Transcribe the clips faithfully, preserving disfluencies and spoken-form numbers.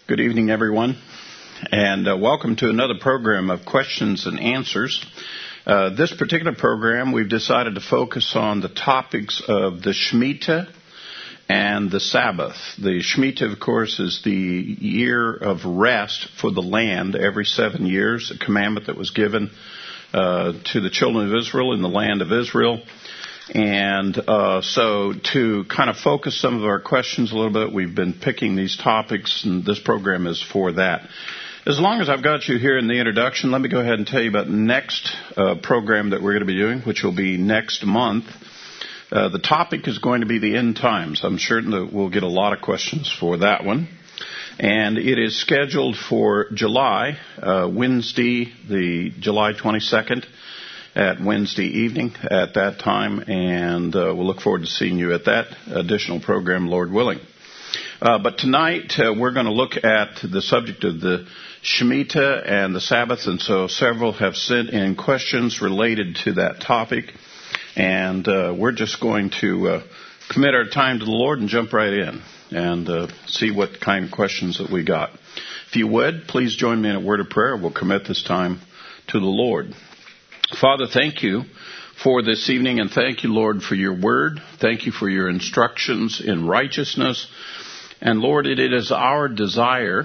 Good evening, everyone, and uh, welcome to another program of questions and answers. Uh, this particular program, we've decided to focus on the topics of the Shemitah and the Sabbath. The Shemitah, of course, is the year of rest for the land every seven years, a commandment that was given uh, to the children of Israel in the land of Israel. And uh, so to kind of focus some of our questions a little bit, we've been picking these topics, and this program is for that. As long as I've got you here in the introduction, let me go ahead and tell you about the next uh, program that we're going to be doing, which will be next month. Uh, the topic is going to be the end times. I'm certain that we'll get a lot of questions for that one. And it is scheduled for July, uh, Wednesday, the July twenty-second. At Wednesday evening at that time, and uh, we'll look forward to seeing you at that additional program, Lord willing. Uh, but tonight, uh, we're going to look at the subject of the Shemitah and the Sabbath, and so several have sent in questions related to that topic, and uh, we're just going to uh, commit our time to the Lord and jump right in and uh, see what kind of questions that we got. If you would, please join me in a word of prayer. We'll commit this time to the Lord. Father, thank you for this evening, and thank you, Lord, for your word. Thank you for your instructions in righteousness. And Lord, it is our desire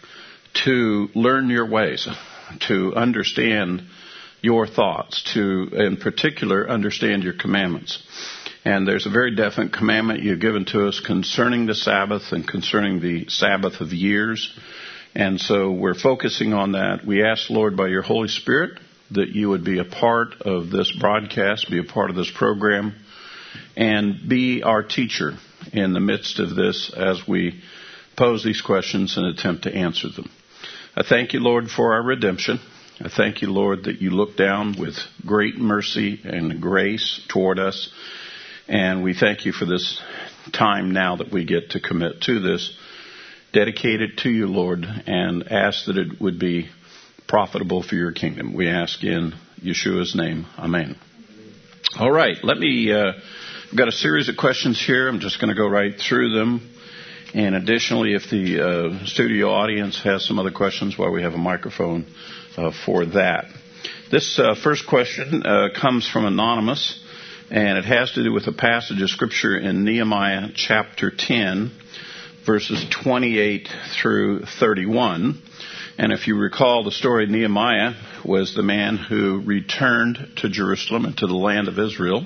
to learn your ways, to understand your thoughts, to, in particular, understand your commandments. And there's a very definite commandment you've given to us concerning the Sabbath and concerning the Sabbath of years. And so we're focusing on that. We ask, Lord, by your Holy Spirit, that you would be a part of this broadcast, be a part of this program, and be our teacher in the midst of this as we pose these questions and attempt to answer them. I thank you, Lord, for our redemption. I thank you, Lord, that you look down with great mercy and grace toward us. And we thank you for this time now that we get to commit to this, dedicate it to you, Lord, and ask that it would be profitable for your kingdom. We ask in Yeshua's name. Amen. All right. Let me, uh, I've got a series of questions here. I'm just going to go right through them. And additionally, if the uh, studio audience has some other questions, well, we have a microphone uh, for that. This uh, first question uh, comes from Anonymous, and it has to do with a passage of Scripture in Nehemiah chapter ten, verses twenty-eight through thirty-one. And if you recall, the story of Nehemiah was the man who returned to Jerusalem and to the land of Israel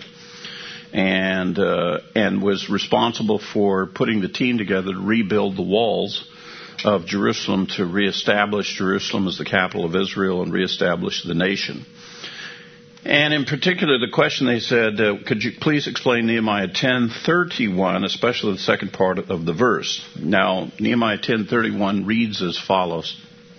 and uh, and was responsible for putting the team together to rebuild the walls of Jerusalem to reestablish Jerusalem as the capital of Israel and reestablish the nation. And in particular, the question they said, uh, could you please explain Nehemiah ten thirty-one, especially the second part of the verse? Now, Nehemiah ten thirty-one reads as follows.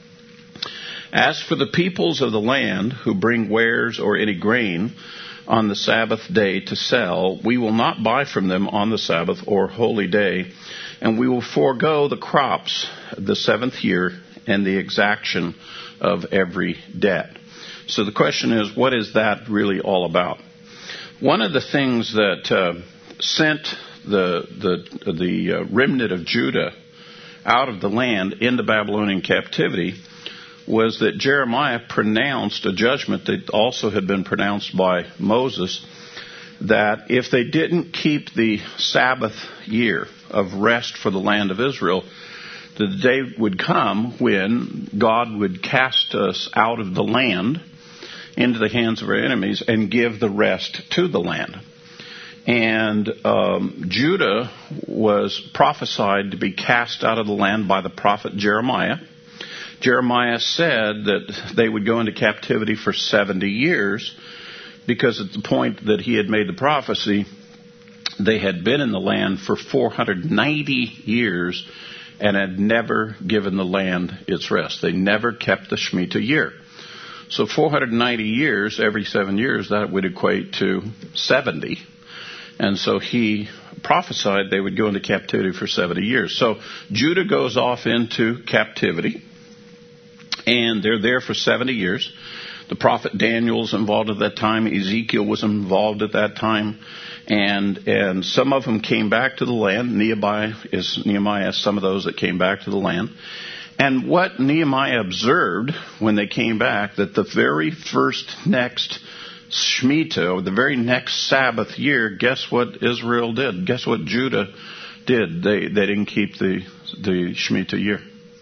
As for the peoples of the land who bring wares or any grain on the Sabbath day to sell, we will not buy from them on the Sabbath or holy day, and we will forego the crops the seventh year and the exaction of every debt. So the question is, what is that really all about? One of the things that uh, sent the the the uh, remnant of Judah out of the land into Babylonian captivity was that Jeremiah pronounced a judgment that also had been pronounced by Moses, that if they didn't keep the Sabbath year of rest for the land of Israel, the day would come when God would cast us out of the land into the hands of our enemies and give the rest to the land. And um, Judah was prophesied to be cast out of the land by the prophet Jeremiah. Jeremiah said that they would go into captivity for seventy years because at the point that he had made the prophecy, they had been in the land for four hundred ninety years and had never given the land its rest. They never kept the Shemitah year. So four hundred ninety years, every seven years, that would equate to seventy. And so he prophesied they would go into captivity for seventy years. So Judah goes off into captivity. And they're there for seventy years. The prophet Daniel was involved at that time. Ezekiel was involved at that time. And and some of them came back to the land. Nehemiah is Nehemiah, some of those that came back to the land. And what Nehemiah observed when they came back, that the very first next Shemitah, or the very next Sabbath year, guess what Israel did? Guess what Judah did? They they didn't keep the, the Shemitah year.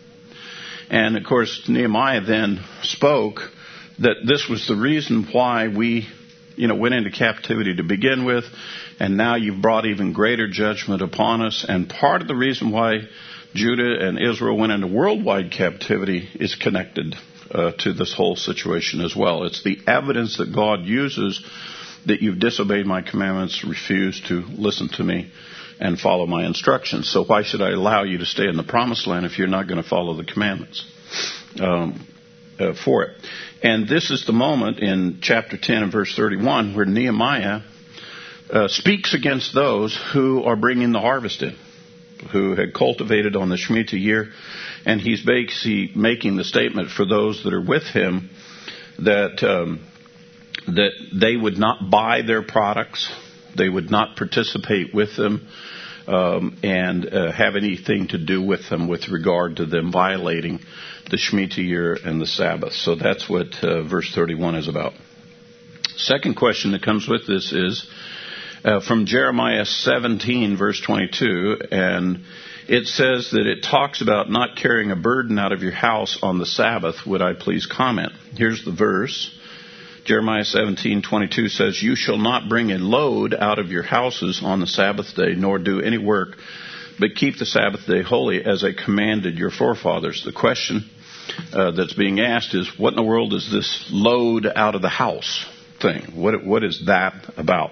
And, of course, Nehemiah then spoke that this was the reason why we, you know, went into captivity to begin with, and now you've brought even greater judgment upon us. And part of the reason why Judah and Israel went into worldwide captivity is connected uh, to this whole situation as well. It's the evidence that God uses that you've disobeyed my commandments, refused to listen to me, and follow my instructions. So why should I allow you to stay in the promised land if you're not going to follow the commandments um, uh, for it? And this is the moment in chapter ten and verse thirty-one where Nehemiah uh, speaks against those who are bringing the harvest in, who had cultivated on the Shemitah year. And he's basically making the statement for those that are with him that um, that they would not buy their products, they would not participate with them, um, and uh, have anything to do with them with regard to them violating the Shemitah year and the Sabbath. So that's what uh, verse thirty-one is about. Second question that comes with this is uh, from Jeremiah seventeen, verse twenty-two, and it says that it talks about not carrying a burden out of your house on the Sabbath. Would I please comment? Here's the verse. Jeremiah seventeen twenty-two says, "You shall not bring a load out of your houses on the Sabbath day, nor do any work, but keep the Sabbath day holy as I commanded your forefathers." The question uh, that's being asked is, what in the world is this load out of the house thing? What What is that about?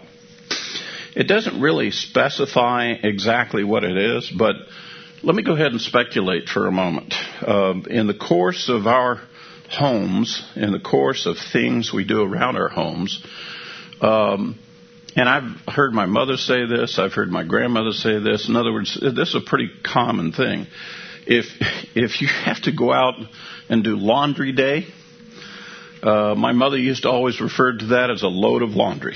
It doesn't really specify exactly what it is, but let me go ahead and speculate for a moment. Uh, in the course of our homes, in the course of things we do around our homes, um, and I've heard my mother say this, I've heard my grandmother say this. In other words, this is a pretty common thing. If if you have to go out and do laundry day, uh, my mother used to always refer to that as a load of laundry.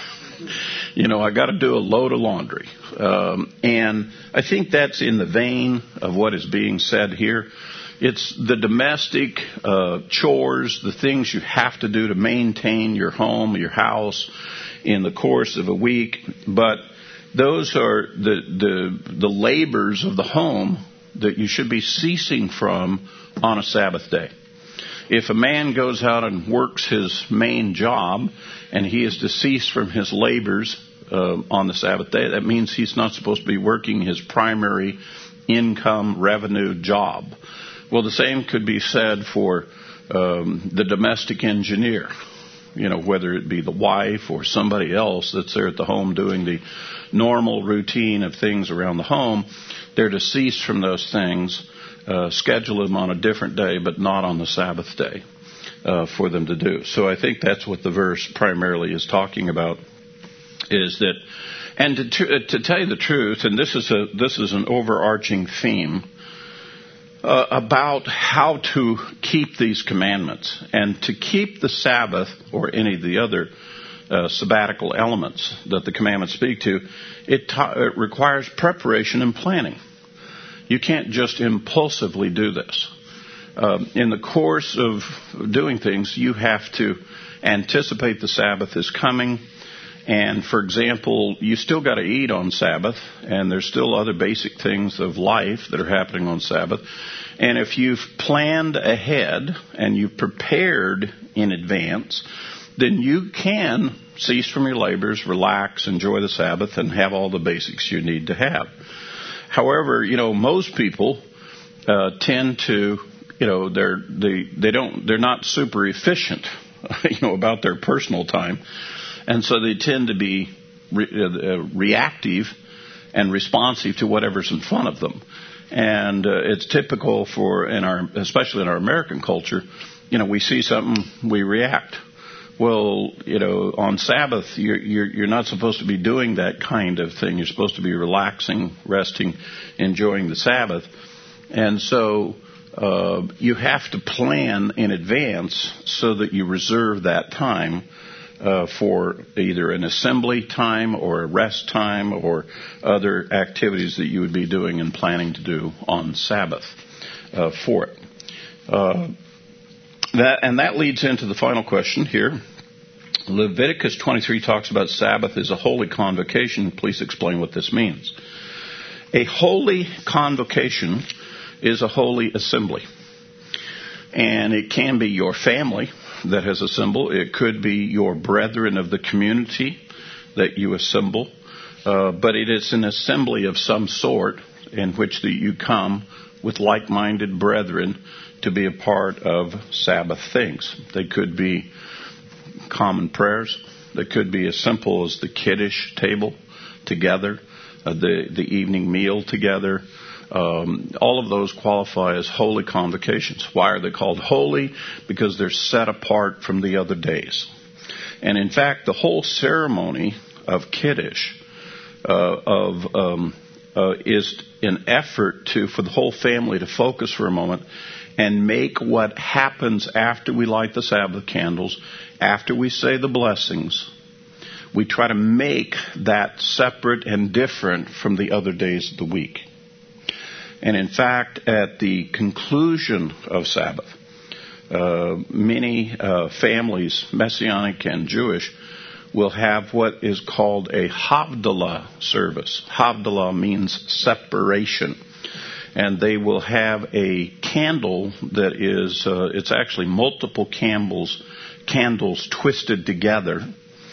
You know, I got to do a load of laundry. Um, and I think that's in the vein of what is being said here. It's the domestic uh, chores, the things you have to do to maintain your home, your house in the course of a week. But those are the, the, the labors of the home that you should be ceasing from on a Sabbath day. If a man goes out and works his main job and he is to cease from his labors uh, on the Sabbath day, that means he's not supposed to be working his primary income revenue job. Well, the same could be said for um, the domestic engineer, you know, whether it be the wife or somebody else that's there at the home doing the normal routine of things around the home. They're to cease from those things. Uh, schedule them on a different day, but not on the Sabbath day uh, for them to do. So I think that's what the verse primarily is talking about, is that, and to, to, to tell you the truth, and this is a this is an overarching theme uh, about how to keep these commandments and to keep the Sabbath or any of the other uh, sabbatical elements that the commandments speak to. It, ta- it requires preparation and planning. You can't just impulsively do this. Um, in the course of doing things, you have to anticipate the Sabbath is coming. And, for example, you still got to eat on Sabbath, and there's still other basic things of life that are happening on Sabbath. And if you've planned ahead and you've prepared in advance, then you can cease from your labors, relax, enjoy the Sabbath, and have all the basics you need to have. However, you know, most people uh, tend to, you know, they're they they don't they're not super efficient, you know, about their personal time, and so they tend to be re- uh, reactive and responsive to whatever's in front of them. And uh, it's typical for in our, especially in our American culture, you know, we see something, we react. Well, you know, on Sabbath, you're, you're, you're not supposed to be doing that kind of thing. You're supposed to be relaxing, resting, enjoying the Sabbath. And so uh, you have to plan in advance so that you reserve that time uh, for either an assembly time or a rest time or other activities that you would be doing and planning to do on Sabbath uh, for it. Uh, that and that leads into the final question here. Leviticus twenty-three talks about Sabbath as a holy convocation. Please explain what this means. A holy convocation is a holy assembly. And it can be your family that has assembled. It could be your brethren of the community that you assemble. Uh, but it is an assembly of some sort in which the, you come with like-minded brethren to be a part of Sabbath things. They could be common prayers. They could be as simple as the Kiddush table together, uh, the, the evening meal together. Um, all of those qualify as holy convocations. Why are they called holy? Because they're set apart from the other days. And in fact, the whole ceremony of Kiddush uh, of um, uh, is an effort to for the whole family to focus for a moment and make what happens after we light the Sabbath candles, after we say the blessings. We try to make that separate and different from the other days of the week. And in fact, at the conclusion of Sabbath, uh, many uh, families, Messianic and Jewish, will have what is called a Havdalah service. Havdalah means separation. And they will have a candle that is, uh, it's actually multiple candles, candles twisted together.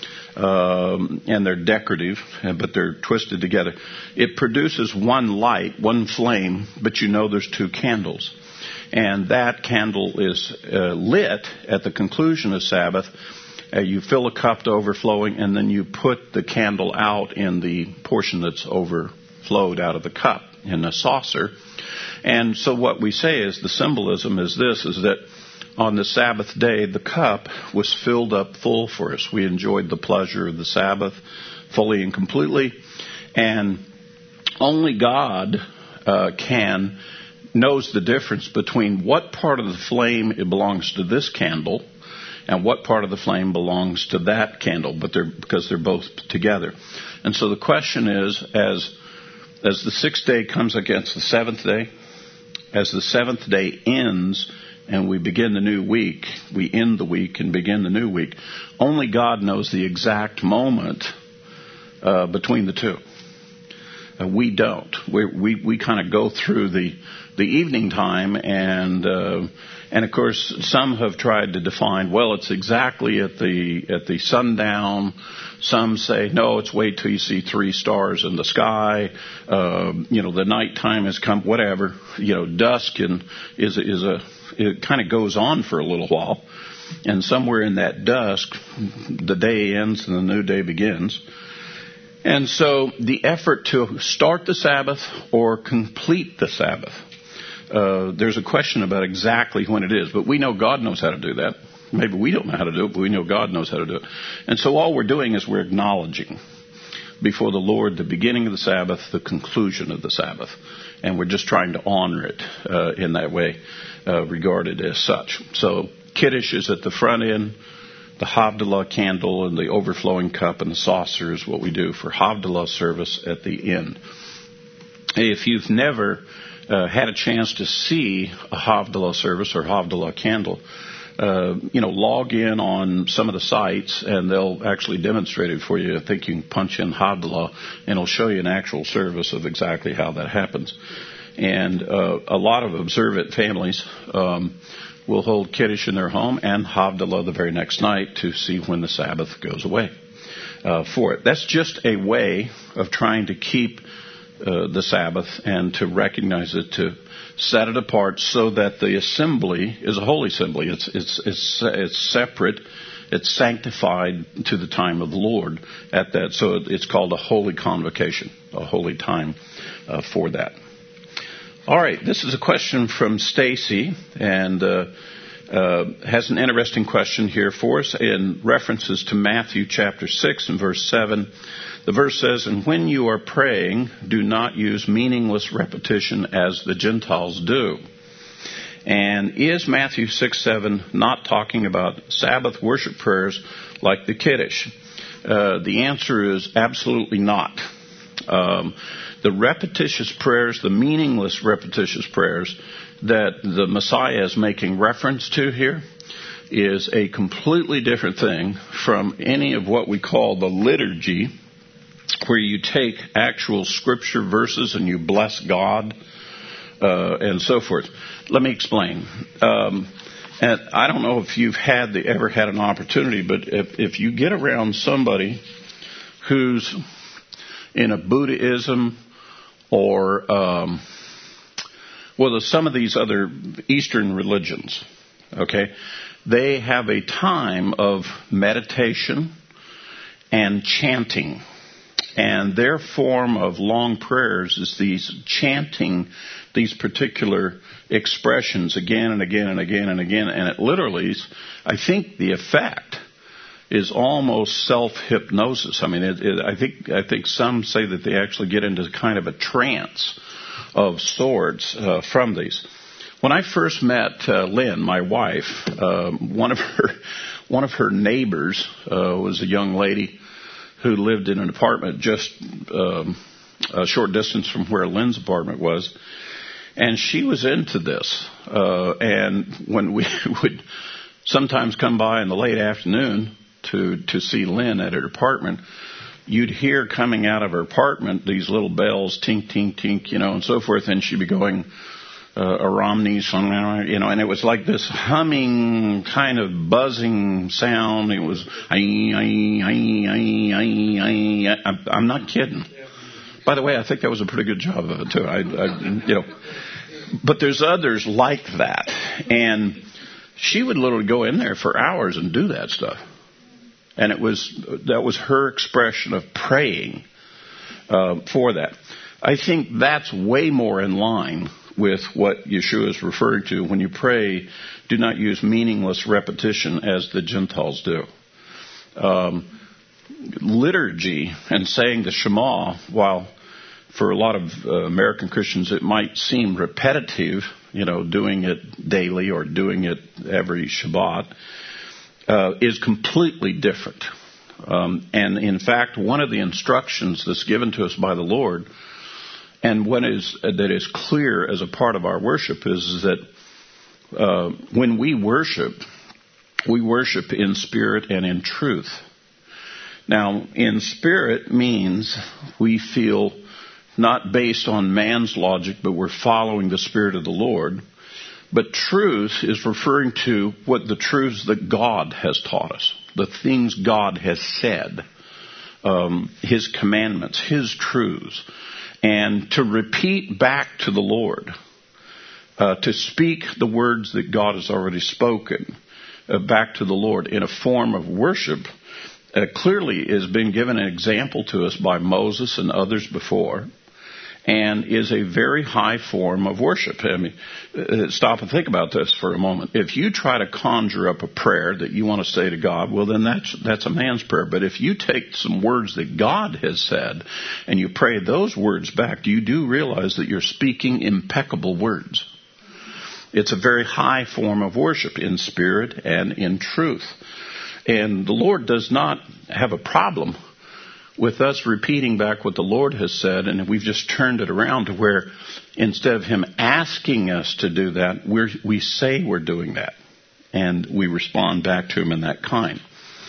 Um, and they're decorative, but they're twisted together. It produces one light, one flame, but you know there's two candles. And that candle is uh, lit at the conclusion of Sabbath. Uh, you fill a cup to overflowing, and then you put the candle out in the portion that's overflowed out of the cup in a saucer. And so what we say is the symbolism is this, is that on the Sabbath day, the cup was filled up full for us. We enjoyed the pleasure of the Sabbath fully and completely. And only God uh, can, knows the difference between what part of the flame it belongs to this candle and what part of the flame belongs to that candle, but they're, because they're both together. And so the question is, as, as the sixth day comes against the seventh day, as the seventh day ends, and we begin the new week, we end the week and begin the new week, only God knows the exact moment uh, between the two. Uh, we don't. We we, we kind of go through the the evening time, and uh, and of course some have tried to define. Well, it's exactly at the at the sundown. Some say no, it's wait till you see three stars in the sky. Uh, you know, the nighttime has come. Whatever. You know, dusk and is is a it kind of goes on for a little while, and somewhere in that dusk, the day ends and the new day begins. And so the effort to start the Sabbath or complete the Sabbath, uh, there's a question about exactly when it is, but we know God knows how to do that. Maybe we don't know how to do it, but we know God knows how to do it. And so all we're doing is we're acknowledging before the Lord the beginning of the Sabbath, the conclusion of the Sabbath. And we're just trying to honor it uh, in that way, uh, regarded as such. So Kiddush is at the front end. The Havdalah candle and the overflowing cup and the saucer is what we do for Havdalah service at the end. If you've never uh, had a chance to see a Havdalah service or Havdalah candle, uh, you know, log in on some of the sites and they'll actually demonstrate it for you. I think you can punch in Havdalah and it'll show you an actual service of exactly how that happens. And uh, a lot of observant families um, will hold Kiddush in their home and Havdalah the very next night to see when the Sabbath goes away uh, for it. That's just a way of trying to keep uh, the Sabbath and to recognize it, to set it apart so that the assembly is a holy assembly. It's it's it's it's separate. It's sanctified to the time of the Lord at that. So it's called a holy convocation, a holy time uh, for that. All right, this is a question from Stacy, and uh, uh, has an interesting question here for us in references to Matthew chapter six and verse seven. The verse says, "And when you are praying, do not use meaningless repetition as the Gentiles do." And is Matthew six seven not talking about Sabbath worship prayers like the Kiddush? Uh, the answer is absolutely not. Um, The repetitious prayers, the meaningless repetitious prayers, that the Messiah is making reference to here is a completely different thing from any of what we call the liturgy, where you take actual scripture verses and you bless God uh, and so forth. Let me explain. Um, and I don't know if you've had the, ever had an opportunity, but if, if you get around somebody who's in a Buddhism or um, well, there's some of these other Eastern religions, okay, they have a time of meditation and chanting. And their form of long prayers is these chanting these particular expressions again and again and again and again. And it literally, I think the effect is almost self-hypnosis. I mean, it, it, I think I think some say that they actually get into kind of a trance of sorts uh, from these. When I first met uh, Lynn, my wife, uh, one of her one of her neighbors uh, was a young lady who lived in an apartment just um, a short distance from where Lynn's apartment was, and she was into this. Uh, and when we would sometimes come by in the late afternoon to to see Lynn at her apartment, you'd hear coming out of her apartment these little bells, tink, tink, tink, you know, and so forth, and she'd be going, uh, Aramni, you know, and it was like this humming, kind of buzzing sound. It was, I, I, I, I, I, I, I'm not kidding. By the way, I think that was a pretty good job of it, too. I, I, you know, but there's others like that, and she would literally go in there for hours and do that stuff. And it was that was her expression of praying uh, for that. I think that's way more in line with what Yeshua is referring to when you pray. Do not use meaningless repetition as the Gentiles do. Um, liturgy and saying the Shema, while for a lot of uh, American Christians it might seem repetitive, you know, doing it daily or doing it every Shabbat, Uh, is completely different. Um, and in fact, one of the instructions that's given to us by the Lord, and one is uh, that is clear as a part of our worship, is, is that uh, when we worship, we worship in spirit and in truth. Now, in spirit means we feel not based on man's logic, but we're following the Spirit of the Lord. But truth is referring to what the truths that God has taught us, the things God has said, um, His commandments, His truths. And to repeat back to the Lord, uh, to speak the words that God has already spoken uh, back to the Lord in a form of worship, uh, clearly has been given an example to us by Moses and others before, and is a very high form of worship. I mean, uh, stop and think about this for a moment. If you try to conjure up a prayer that you want to say to God, well, then that's that's a man's prayer. But if you take some words that God has said and you pray those words back, you do realize that you're speaking impeccable words. It's a very high form of worship in spirit and in truth. And the Lord does not have a problem with us repeating back what the Lord has said, and we've just turned it around to where instead of Him asking us to do that, we're, we say we're doing that, and we respond back to Him in that kind.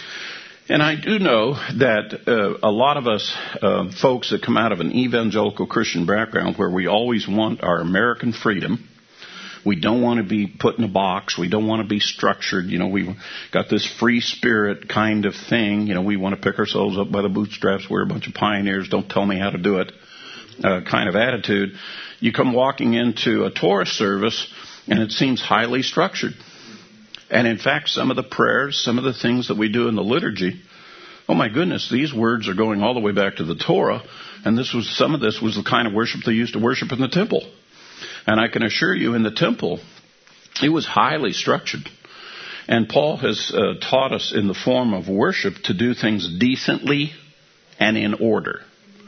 And I do know that uh, a lot of us uh, folks that come out of an evangelical Christian background where we always want our American freedom, we don't want to be put in a box. We don't want to be structured. You know, we got this free spirit kind of thing. You know, we want to pick ourselves up by the bootstraps. We're a bunch of pioneers. Don't tell me how to do it uh, kind of attitude. You come walking into a Torah service, and it seems highly structured. And in fact, some of the prayers, some of the things that we do in the liturgy, oh my goodness, these words are going all the way back to the Torah. And this was some of this was the kind of worship they used to worship in the temple. And I can assure you, in the temple, it was highly structured. And Paul has uh, taught us in the form of worship to do things decently and in order.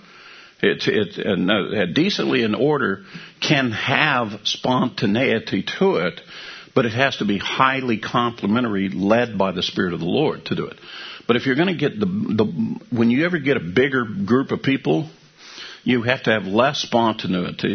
It, it and, uh, decently in order can have spontaneity to it, but it has to be highly complementary, led by the Spirit of the Lord to do it. But if you're going to get the, the when you ever get a bigger group of people, you have to have less spontaneity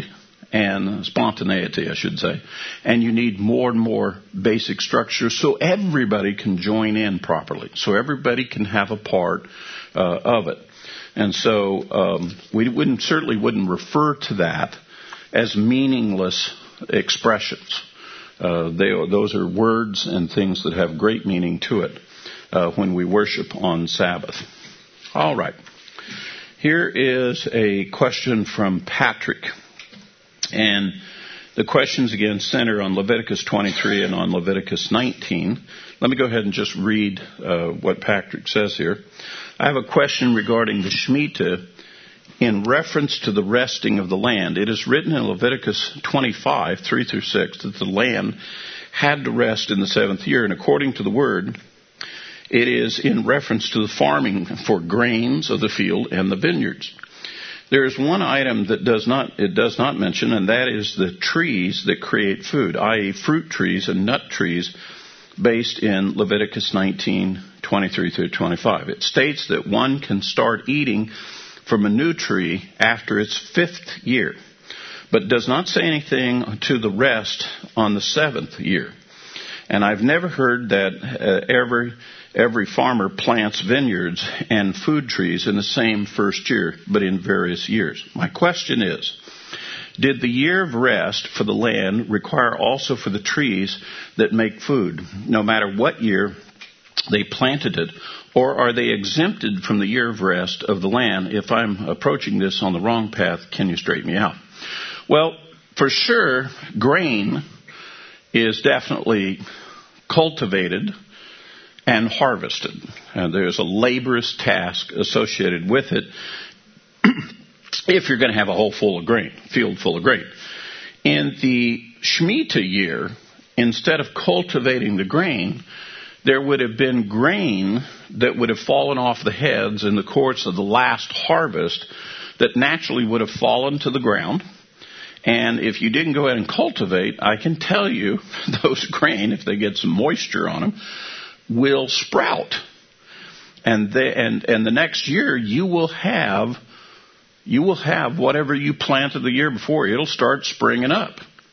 and spontaneity, I should say. And you need more and more basic structure so everybody can join in properly, so everybody can have a part uh, of it. And so um, we wouldn't certainly wouldn't refer to that as meaningless expressions. Uh, they are, those are words and things that have great meaning to it uh, when we worship on Sabbath. All right. Here is a question from Patrick. And the questions again center on Leviticus twenty-three and on Leviticus nineteen. Let me go ahead and just read uh, what Patrick says here. I have a question regarding the Shemitah in reference to the resting of the land. It is written in Leviticus twenty-five, three through six, that the land had to rest in the seventh year. And according to the word, it is in reference to the farming for grains of the field and the vineyards. There is one item that does not it does not mention, and that is the trees that create food, that is fruit trees and nut trees, based in Leviticus nineteen, twenty-three through twenty-five. It states that one can start eating from a new tree after its fifth year, but does not say anything to the rest on the seventh year. And I've never heard that uh, every every farmer plants vineyards and food trees in the same first year, but in various years. My question is, did the year of rest for the land require also for the trees that make food, no matter what year they planted it, or are they exempted from the year of rest of the land? If I'm approaching this on the wrong path, can you straighten me out? Well, for sure, grain is definitely cultivated and harvested. And there's a laborious task associated with it if you're going to have a whole full of grain, field full of grain. In the Shemitah year, instead of cultivating the grain, there would have been grain that would have fallen off the heads in the course of the last harvest that naturally would have fallen to the ground. And if you didn't go ahead and cultivate, I can tell you those grain, if they get some moisture on them, will sprout. And they, and and the next year you will have you will have whatever you planted the year before. It'll start springing up.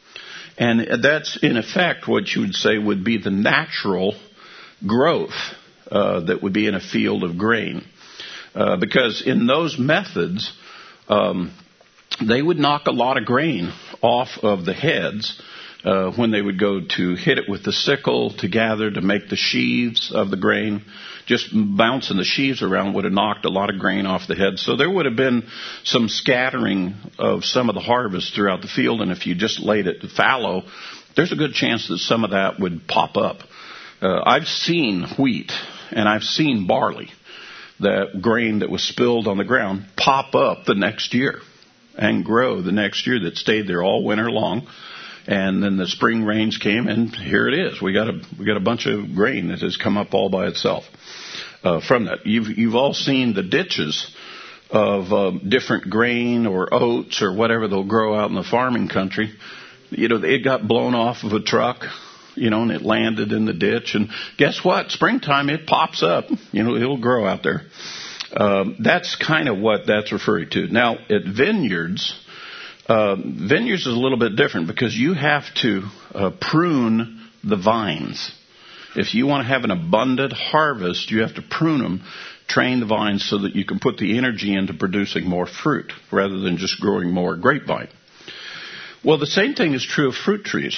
And that's in effect what you would say would be the natural growth uh, that would be in a field of grain. Uh, because in those methods, um, they would knock a lot of grain off of the heads uh, when they would go to hit it with the sickle to gather to make the sheaves of the grain. Just bouncing the sheaves around would have knocked a lot of grain off the head. So there would have been some scattering of some of the harvest throughout the field. And if you just laid it fallow, there's a good chance that some of that would pop up. Uh, I've seen wheat and I've seen barley, that grain that was spilled on the ground, pop up the next year and grow the next year, that stayed there all winter long. And then the spring rains came, and here it is. We got a we got a bunch of grain that has come up all by itself uh, from that. You've you've all seen the ditches of uh, different grain or oats or whatever they'll grow out in the farming country. You know, it got blown off of a truck, you know, and it landed in the ditch. And guess what? Springtime, it pops up. You know, it'll grow out there. Um, that's kind of what that's referring to. Now, at vineyards, uh, vineyards is a little bit different because you have to uh, prune the vines. If you want to have an abundant harvest, you have to prune them, train the vines so that you can put the energy into producing more fruit rather than just growing more grapevine. Well, the same thing is true of fruit trees.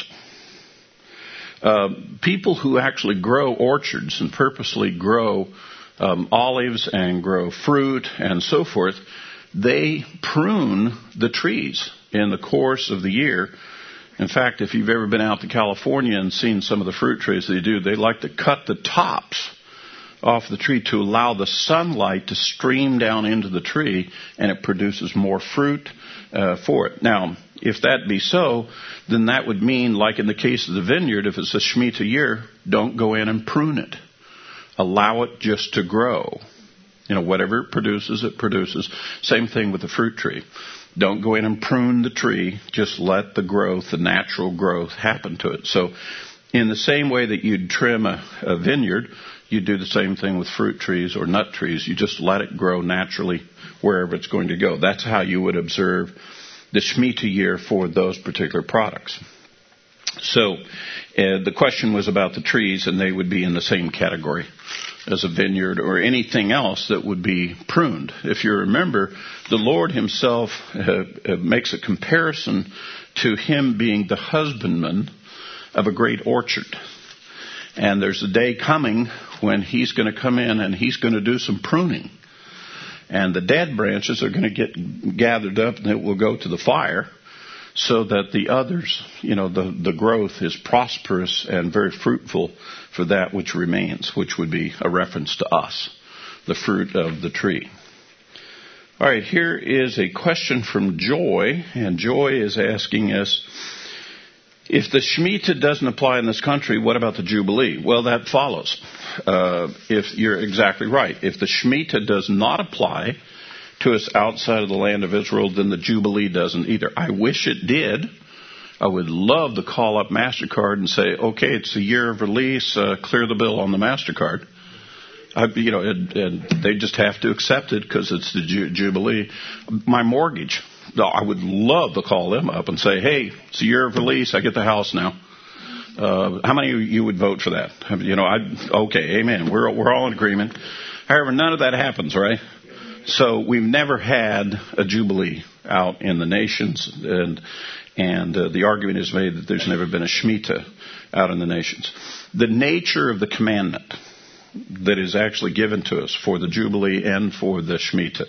Uh, people who actually grow orchards and purposely grow um, olives and grow fruit and so forth, they prune the trees in the course of the year. In fact, if you've ever been out to California and seen some of the fruit trees they do, they like to cut the tops off the tree to allow the sunlight to stream down into the tree, and it produces more fruit uh, for it. Now, if that be so, then that would mean, like in the case of the vineyard, if it's a Shemitah year, don't go in and prune it. Allow it just to grow. You know, whatever it produces, it produces. Same thing with the fruit tree. Don't go in and prune the tree. Just let the growth, the natural growth, happen to it. So in the same way that you'd trim a, a vineyard, you do the same thing with fruit trees or nut trees. You just let it grow naturally wherever it's going to go. That's how you would observe the Shemitah year for those particular products. So uh, the question was about the trees, and they would be in the same category as a vineyard or anything else that would be pruned. If you remember, the Lord himself uh, uh, makes a comparison to him being the husbandman of a great orchard. And there's a day coming when he's going to come in and he's going to do some pruning. And the dead branches are going to get gathered up and it will go to the fire so that the others, you know, the, the growth is prosperous and very fruitful for that which remains, which would be a reference to us, the fruit of the tree. All right, here is a question from Joy, and Joy is asking us, if the Shemitah doesn't apply in this country, what about the Jubilee? Well, that follows. Uh, if you're exactly right. If the Shemitah does not apply to us outside of the land of Israel, then the Jubilee doesn't either. I wish it did. I would love to call up MasterCard and say, okay, it's the year of release, uh, clear the bill on the MasterCard. I, you know, and, and they just have to accept it because it's the Ju- Jubilee. My mortgage, I would love to call them up and say, hey, it's the year of release. I get the house now. Uh, how many of you would vote for that? You know, I okay, amen. We're we're all in agreement. However, none of that happens, right? So we've never had a Jubilee out in the nations, and and uh, the argument is made that there's never been a Shemitah out in the nations. The nature of the commandment that is actually given to us for the Jubilee and for the Shemitah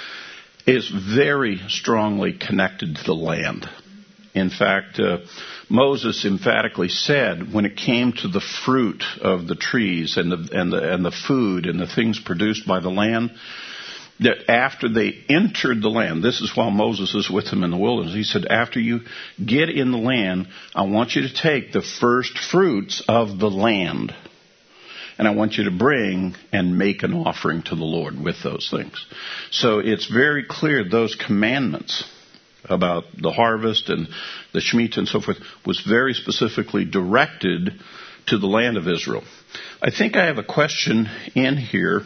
is very strongly connected to the land. In fact, uh, Moses emphatically said when it came to the fruit of the trees and the, and the, and the food and the things produced by the land, that after they entered the land, this is while Moses is with them in the wilderness, he said, after you get in the land, I want you to take the first fruits of the land, and I want you to bring and make an offering to the Lord with those things. So it's very clear those commandments about the harvest and the Shemitah and so forth was very specifically directed to the land of Israel. I think I have a question in here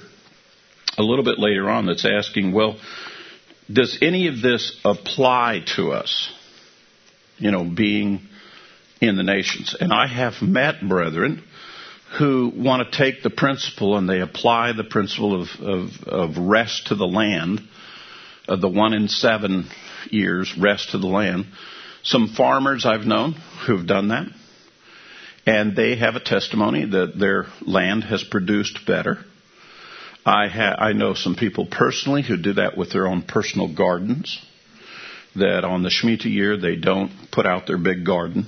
a little bit later on that's asking, well, does any of this apply to us, you know, being in the nations? And I have met brethren who want to take the principle and they apply the principle of, of, of rest to the land, uh, the one in seven years, rest to the land. Some farmers I've known who've done that, and they have a testimony that their land has produced better. I, ha- I know some people personally who do that with their own personal gardens, that on the Shemitah year they don't put out their big garden.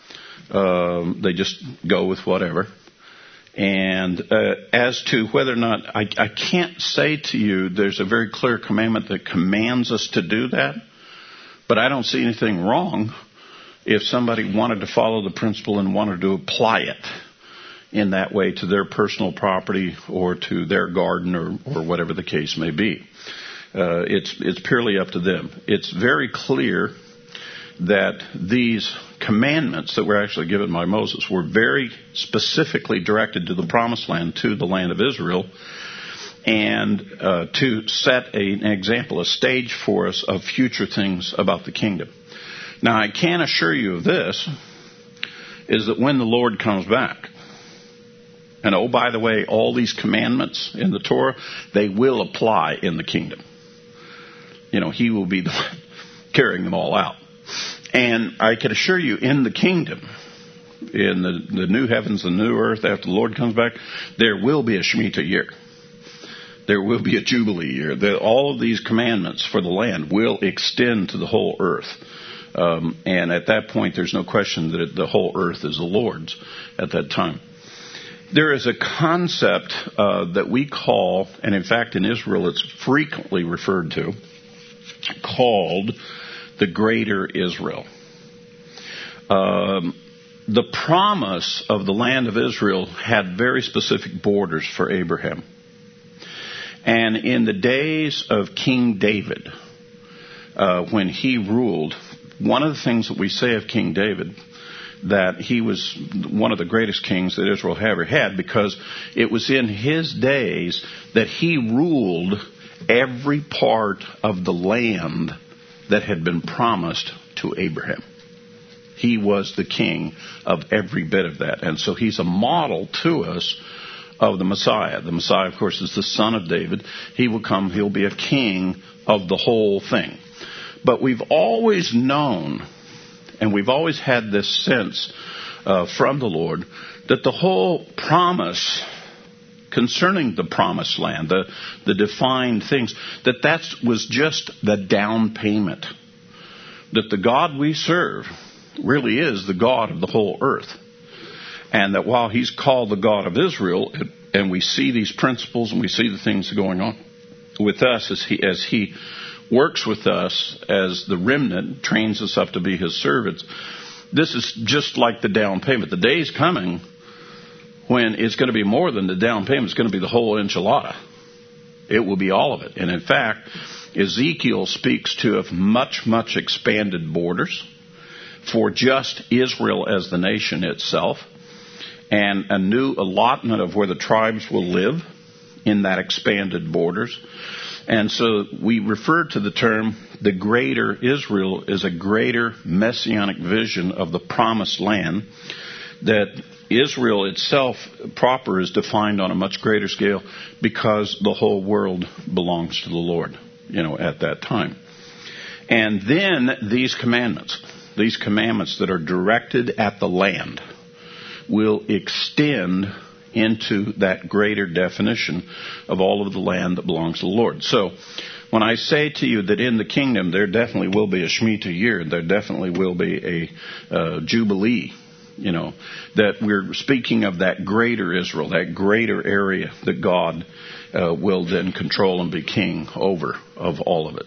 Um, they just go with whatever. And uh, as to whether or not, I, I can't say to you there's a very clear commandment that commands us to do that, but I don't see anything wrong if somebody wanted to follow the principle and wanted to apply it in that way to their personal property or to their garden or, or whatever the case may be. Uh, it's, it's purely up to them. It's very clear that these commandments that were actually given by Moses were very specifically directed to the promised land, to the land of Israel, and uh, to set a, an example, a stage for us of future things about the kingdom. Now, I can assure you of this, is that when the Lord comes back, and oh, by the way, all these commandments in the Torah, they will apply in the kingdom. You know, he will be the one carrying them all out. And I can assure you, in the kingdom, in the, the new heavens and new earth, after the Lord comes back, there will be a Shemitah year. There will be a Jubilee year. The, all of these commandments for the land will extend to the whole earth. Um, and at that point, there's no question that it, the whole earth is the Lord's at that time. There is a concept uh, that we call, and in fact in Israel it's frequently referred to, called the Greater Israel. Um, the promise of the land of Israel had very specific borders for Abraham. And in the days of King David, uh, when he ruled, one of the things that we say of King David, that he was one of the greatest kings that Israel ever had, because it was in his days that he ruled every part of the land that had been promised to Abraham. He was the king of every bit of that. And so he's a model to us of the Messiah. The Messiah, of course, is the son of David. He will come, he'll be a king of the whole thing. But we've always known, and we've always had this sense uh, from the Lord, that the whole promise concerning the promised land, the, the defined things, that that was just the down payment. That the God we serve really is the God of the whole earth. And that while he's called the God of Israel, and we see these principles and we see the things going on with us as he, as he works with us as the remnant, trains us up to be his servants, this is just like the down payment. The day's coming when it's going to be more than the down payment. It's going to be the whole enchilada. It will be all of it. And in fact, Ezekiel speaks to of much, much expanded borders for just Israel as the nation itself, and a new allotment of where the tribes will live in that expanded borders. And so we refer to the term the greater Israel is a greater messianic vision of the promised land, that Israel itself proper is defined on a much greater scale because the whole world belongs to the Lord, you know, at that time. And then these commandments, these commandments that are directed at the land, will extend into that greater definition of all of the land that belongs to the Lord. So when I say to you that in the kingdom there definitely will be a Shemitah year, there definitely will be a uh, Jubilee, you know, that we're speaking of that greater Israel, that greater area that God uh, will then control and be king over of all of it.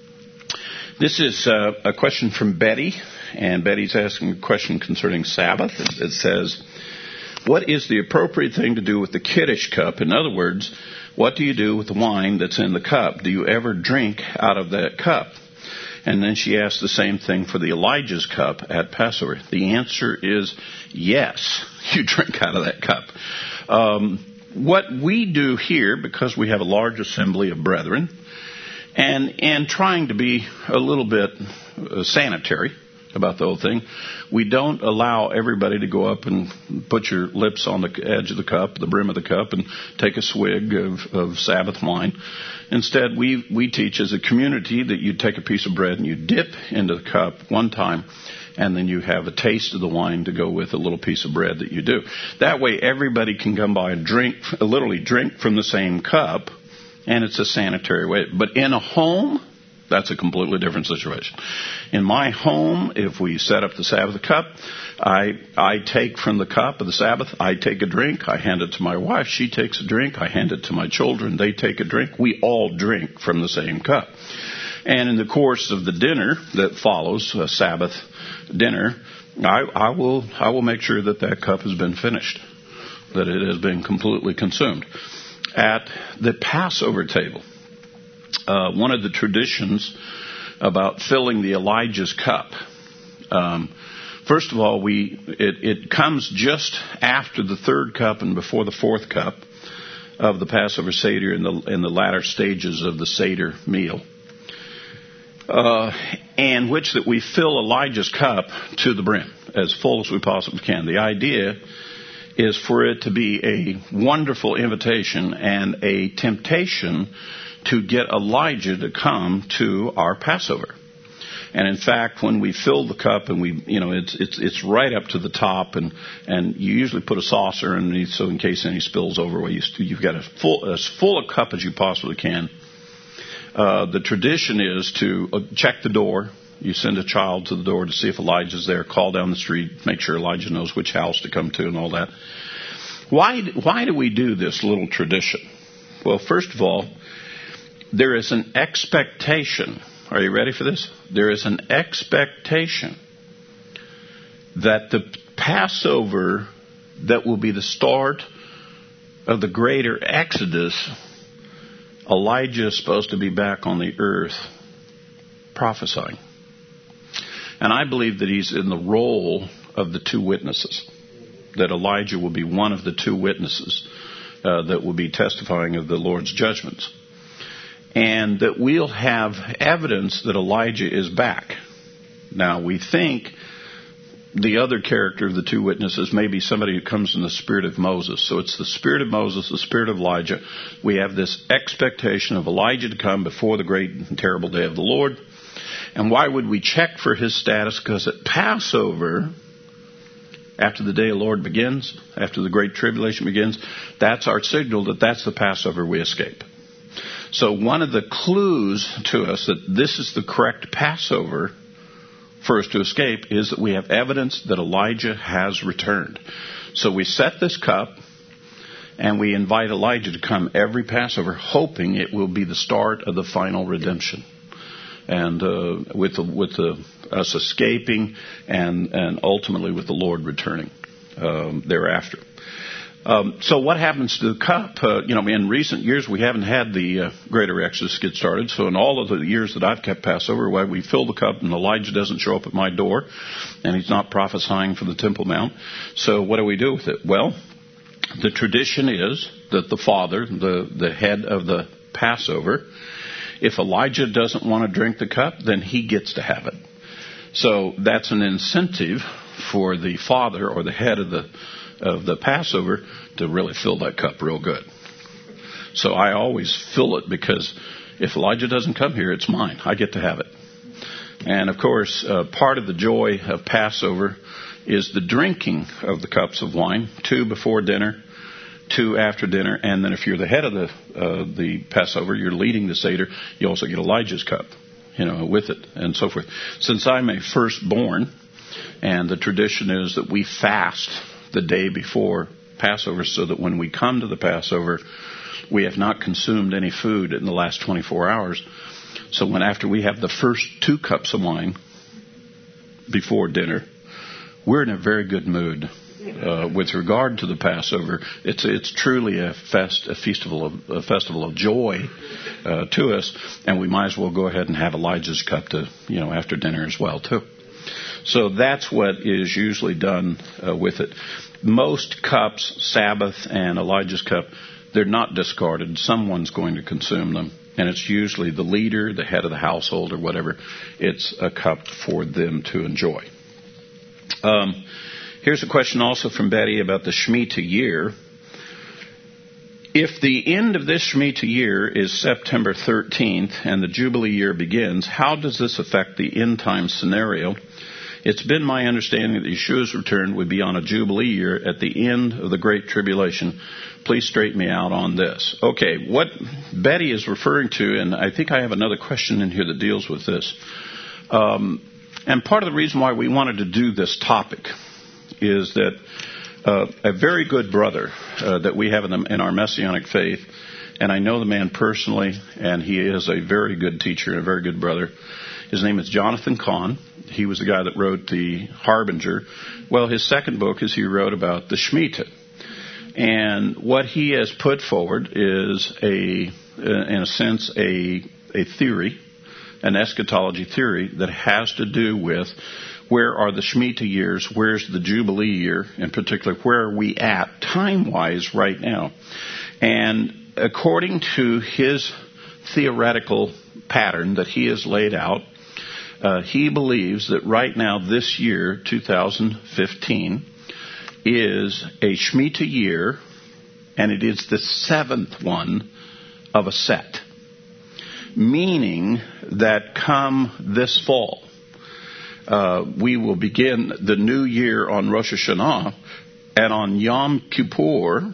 This is uh, a question from Betty, and Betty's asking a question concerning Sabbath. It, it says, what is the appropriate thing to do with the Kiddush cup? In other words, what do you do with the wine that's in the cup? Do you ever drink out of that cup? And then she asked the same thing for the Elijah's cup at Passover. The answer is yes, you drink out of that cup. Um, what we do here, because we have a large assembly of brethren, and and trying to be a little bit uh, sanitary about the whole thing, we don't allow everybody to go up and put your lips on the edge of the cup, the brim of the cup, and take a swig of, of Sabbath wine. Instead, we we teach as a community that you take a piece of bread and you dip into the cup one time, and then you have a taste of the wine to go with a little piece of bread that you do. That way, everybody can come by and drink, literally drink from the same cup, and it's a sanitary way. But in a home, that's a completely different situation. In my home, if we set up the Sabbath cup, I I take from the cup of the Sabbath, I take a drink, I hand it to my wife, she takes a drink, I hand it to my children, they take a drink, we all drink from the same cup. And in the course of the dinner that follows, a Sabbath dinner, I, I will I will make sure that that cup has been finished, that it has been completely consumed. At the Passover table, Uh, one of the traditions about filling the Elijah's cup. Um, first of all, we it, it comes just after the third cup and before the fourth cup of the Passover Seder in the in the latter stages of the Seder meal, uh, and which that we fill Elijah's cup to the brim as full as we possibly can. The idea is for it to be a wonderful invitation and a temptation to get Elijah to come to our Passover. And in fact, when we fill the cup and we, you know, it's it's it's right up to the top, and and you usually put a saucer underneath so in case any spills over, well, you, you've got a full as full a cup as you possibly can. Uh, the tradition is to check the door. You send a child to the door to see if Elijah's there. Call down the street, make sure Elijah knows which house to come to, and all that. Why why do we do this little tradition? Well, first of all, there is an expectation. Are you ready for this? There is an expectation that the Passover that will be the start of the greater Exodus, Elijah is supposed to be back on the earth prophesying. And I believe that he's in the role of the two witnesses, that Elijah will be one of the two witnesses uh, that will be testifying of the Lord's judgments. and that we'll have evidence that Elijah is back. Now, we think the other character of the two witnesses may be somebody who comes in the spirit of Moses. So it's the spirit of Moses, the spirit of Elijah. We have this expectation of Elijah to come before the great and terrible day of the Lord. And why would we check for his status? Because at Passover, after the day of the Lord begins, after the great tribulation begins, that's our signal that that's the Passover we escape. So one of the clues to us that this is the correct Passover for us to escape is that we have evidence that Elijah has returned. So we set this cup and we invite Elijah to come every Passover, hoping it will be the start of the final redemption. And uh, with the, with the, us escaping and, and ultimately with the Lord returning um, thereafter. Um, so what happens to the cup? Uh, you know, in recent years, we haven't had the uh, greater Exodus get started. So in all of the years that I've kept Passover, where we fill the cup and Elijah doesn't show up at my door, and he's not prophesying for the Temple Mount. So what do we do with it? Well, the tradition is that the father, the, the head of the Passover, if Elijah doesn't want to drink the cup, then he gets to have it. So that's an incentive for the father or the head of the of the Passover to really fill that cup real good. So I always fill it because if Elijah doesn't come here, it's mine. I get to have it. And of course, uh, part of the joy of Passover is the drinking of the cups of wine, two before dinner, two after dinner, and then if you're the head of the uh, the Passover, you're leading the Seder, you also get Elijah's cup, you know, with it, and so forth. Since I'm a firstborn, and the tradition is that we fast the day before Passover so that when we come to the Passover, we have not consumed any food in the last twenty-four hours. So when after we have the first two cups of wine before dinner, we're in a very good mood. Uh, with regard to the Passover, it's it's truly a fest, a festival of a festival of joy uh, to us, and we might as well go ahead and have Elijah's cup to you know after dinner as well too. So that's what is usually done uh, with it. Most cups, Sabbath and Elijah's cup, they're not discarded. Someone's going to consume them, and it's usually the leader, the head of the household, or whatever. It's a cup for them to enjoy. Um, Here's a question also from Betty about the Shemitah year. If the end of this Shemitah year is September thirteenth and the Jubilee year begins, how does this affect the end time scenario? It's been my understanding that Yeshua's return would be on a Jubilee year at the end of the Great Tribulation. Please straighten me out on this. Okay, what Betty is referring to, and I think I have another question in here that deals with this. Um, and part of the reason why we wanted to do this topic is that uh, a very good brother uh, that we have in, the, in our Messianic faith, and I know the man personally, and he is a very good teacher and a very good brother. His name is Jonathan Cahn. He was the guy that wrote the Harbinger. Well, his second book is he wrote about the Shemitah. And what he has put forward is, a, in a sense, a, a theory, an eschatology theory that has to do with where are the Shemitah years, where's the Jubilee year, in particular, where are we at time-wise right now. And according to his theoretical pattern that he has laid out, uh, he believes that right now, this year, two thousand fifteen, is a Shemitah year, and it is the seventh one of a set. Meaning that come this fall, Uh, we will begin the new year on Rosh Hashanah, and on Yom Kippur,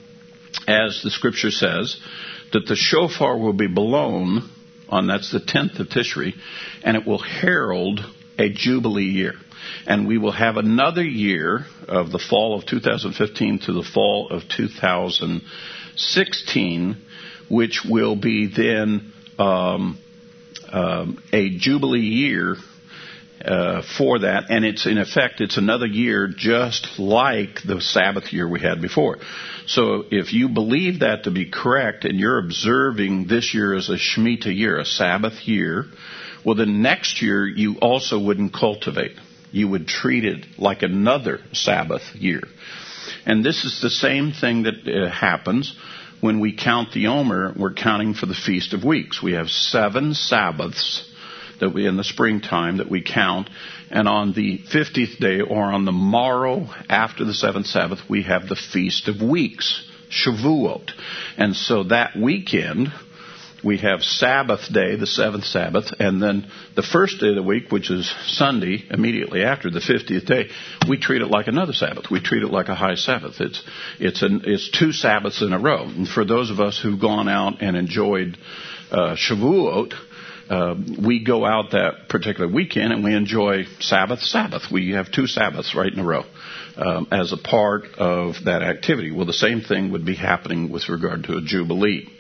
as the scripture says, that the shofar will be blown on, that's the tenth of Tishri, and it will herald a Jubilee year. And we will have another year of the fall of two thousand fifteen to the fall of two thousand sixteen, which will be then um, um, a Jubilee year Uh, for that, and it's in effect, it's another year just like the Sabbath year we had before. So if you believe that to be correct, and you're observing this year as a Shemitah year, a Sabbath year, well, then next year you also wouldn't cultivate. You would treat it like another Sabbath year. And this is the same thing that uh, happens when we count the Omer, we're counting for the Feast of Weeks. We have seven Sabbaths that we in the springtime that we count, and on the fiftieth day, or on the morrow after the seventh Sabbath, we have the Feast of Weeks, Shavuot. And so that weekend, we have Sabbath day, the seventh Sabbath, and then the first day of the week, which is Sunday, immediately after the fiftieth day, we treat it like another Sabbath. We treat it like a high Sabbath. It's it's an, it's two Sabbaths in a row. And for those of us who've gone out and enjoyed uh, Shavuot, uh, we go out that particular weekend and we enjoy Sabbath, Sabbath. We have two Sabbaths right in a row um, as a part of that activity. Well, the same thing would be happening with regard to a Jubilee.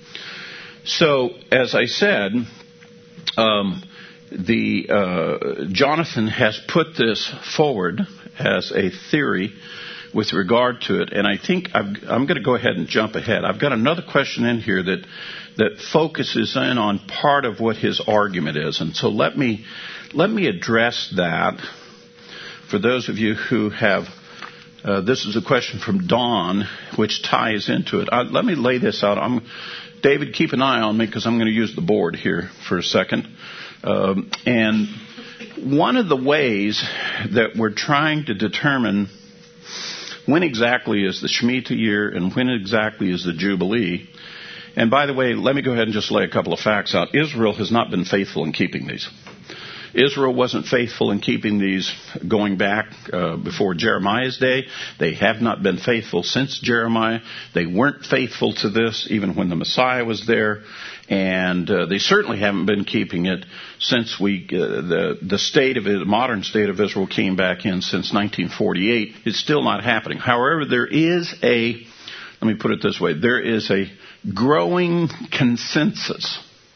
So, as I said, um, the uh, Jonathan has put this forward as a theory with regard to it, and I think I've, I'm going to go ahead and jump ahead. I've got another question in here that that focuses in on part of what his argument is, and so let me let me address that for those of you who have. Uh, this is a question from Dawn, which ties into it. Uh, let me lay this out. I'm, David, keep an eye on me because I'm going to use the board here for a second. Um, and one of the ways that we're trying to determine when exactly is the Shemitah year and when exactly is the Jubilee. And by the way, let me go ahead and just lay a couple of facts out. Israel has not been faithful in keeping these. Israel wasn't faithful in keeping these going back uh, before Jeremiah's day. They have not been faithful since Jeremiah. They weren't faithful to this even when the Messiah was there. And uh, they certainly haven't been keeping it since we uh, the the state of the modern state of Israel came back in since nineteen forty-eight. It's still not happening. However, there is a, let me put it this way, there is a growing consensus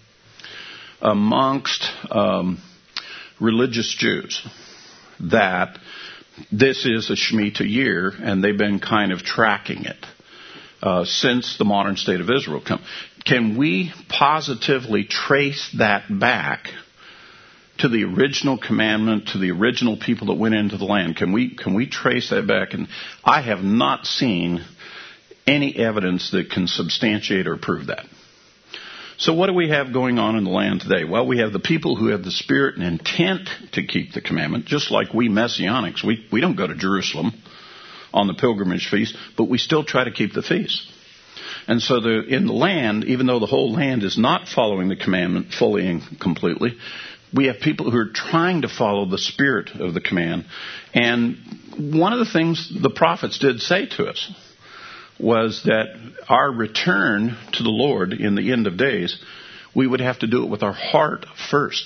amongst um, religious Jews that this is a Shemitah year, and they've been kind of tracking it uh, since the modern state of Israel come. Can we positively trace that back to the original commandment, to the original people that went into the land? Can we can we trace that back? And I have not seen any evidence that can substantiate or prove that. So what do we have going on in the land today? Well, we have the people who have the spirit and intent to keep the commandment, just like we Messianics. We, we don't go to Jerusalem on the pilgrimage feast, but we still try to keep the feast. And so the, in the land, even though the whole land is not following the commandment fully and completely, we have people who are trying to follow the spirit of the command. And one of the things the prophets did say to us was that our return to the Lord in the end of days, we would have to do it with our heart first.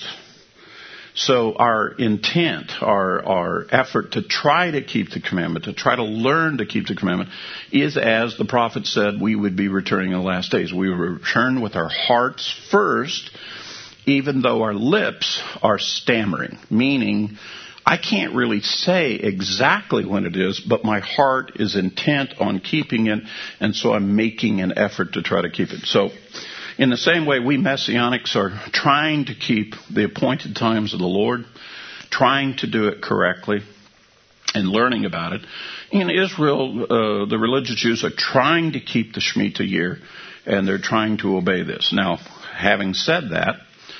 So our intent, our, our effort to try to keep the commandment, to try to learn to keep the commandment, is, as the prophet said, we would be returning in the last days. We would return with our hearts first, even though our lips are stammering, meaning I can't really say exactly when it is, but my heart is intent on keeping it, and so I'm making an effort to try to keep it. So, in the same way, we Messianics are trying to keep the appointed times of the Lord, trying to do it correctly, and learning about it. In Israel, uh, the religious Jews are trying to keep the Shemitah year, and they're trying to obey this. Now, having said that,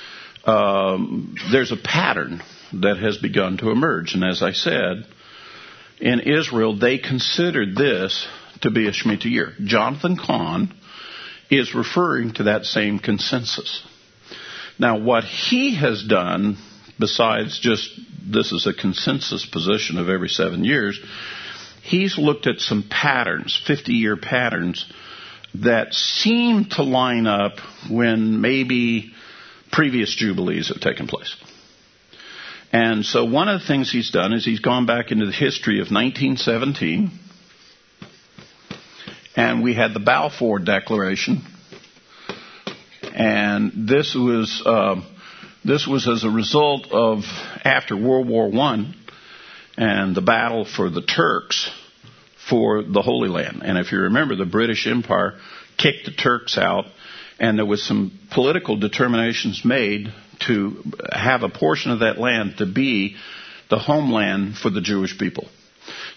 um, there's a pattern that has begun to emerge. And as I said, in Israel, they considered this to be a Shemitah year. Jonathan Cahn is referring to that same consensus. Now, what he has done, besides just this is a consensus position of every seven years, he's looked at some patterns, fifty-year patterns, that seem to line up when maybe previous Jubilees have taken place. And so one of the things he's done is he's gone back into the history of nineteen seventeen, and we had the Balfour Declaration, and this was uh, this was as a result of after World War One and the battle for the Turks for the Holy Land. And if you remember, the British Empire kicked the Turks out, and there was some political determinations made to have a portion of that land to be the homeland for the Jewish people.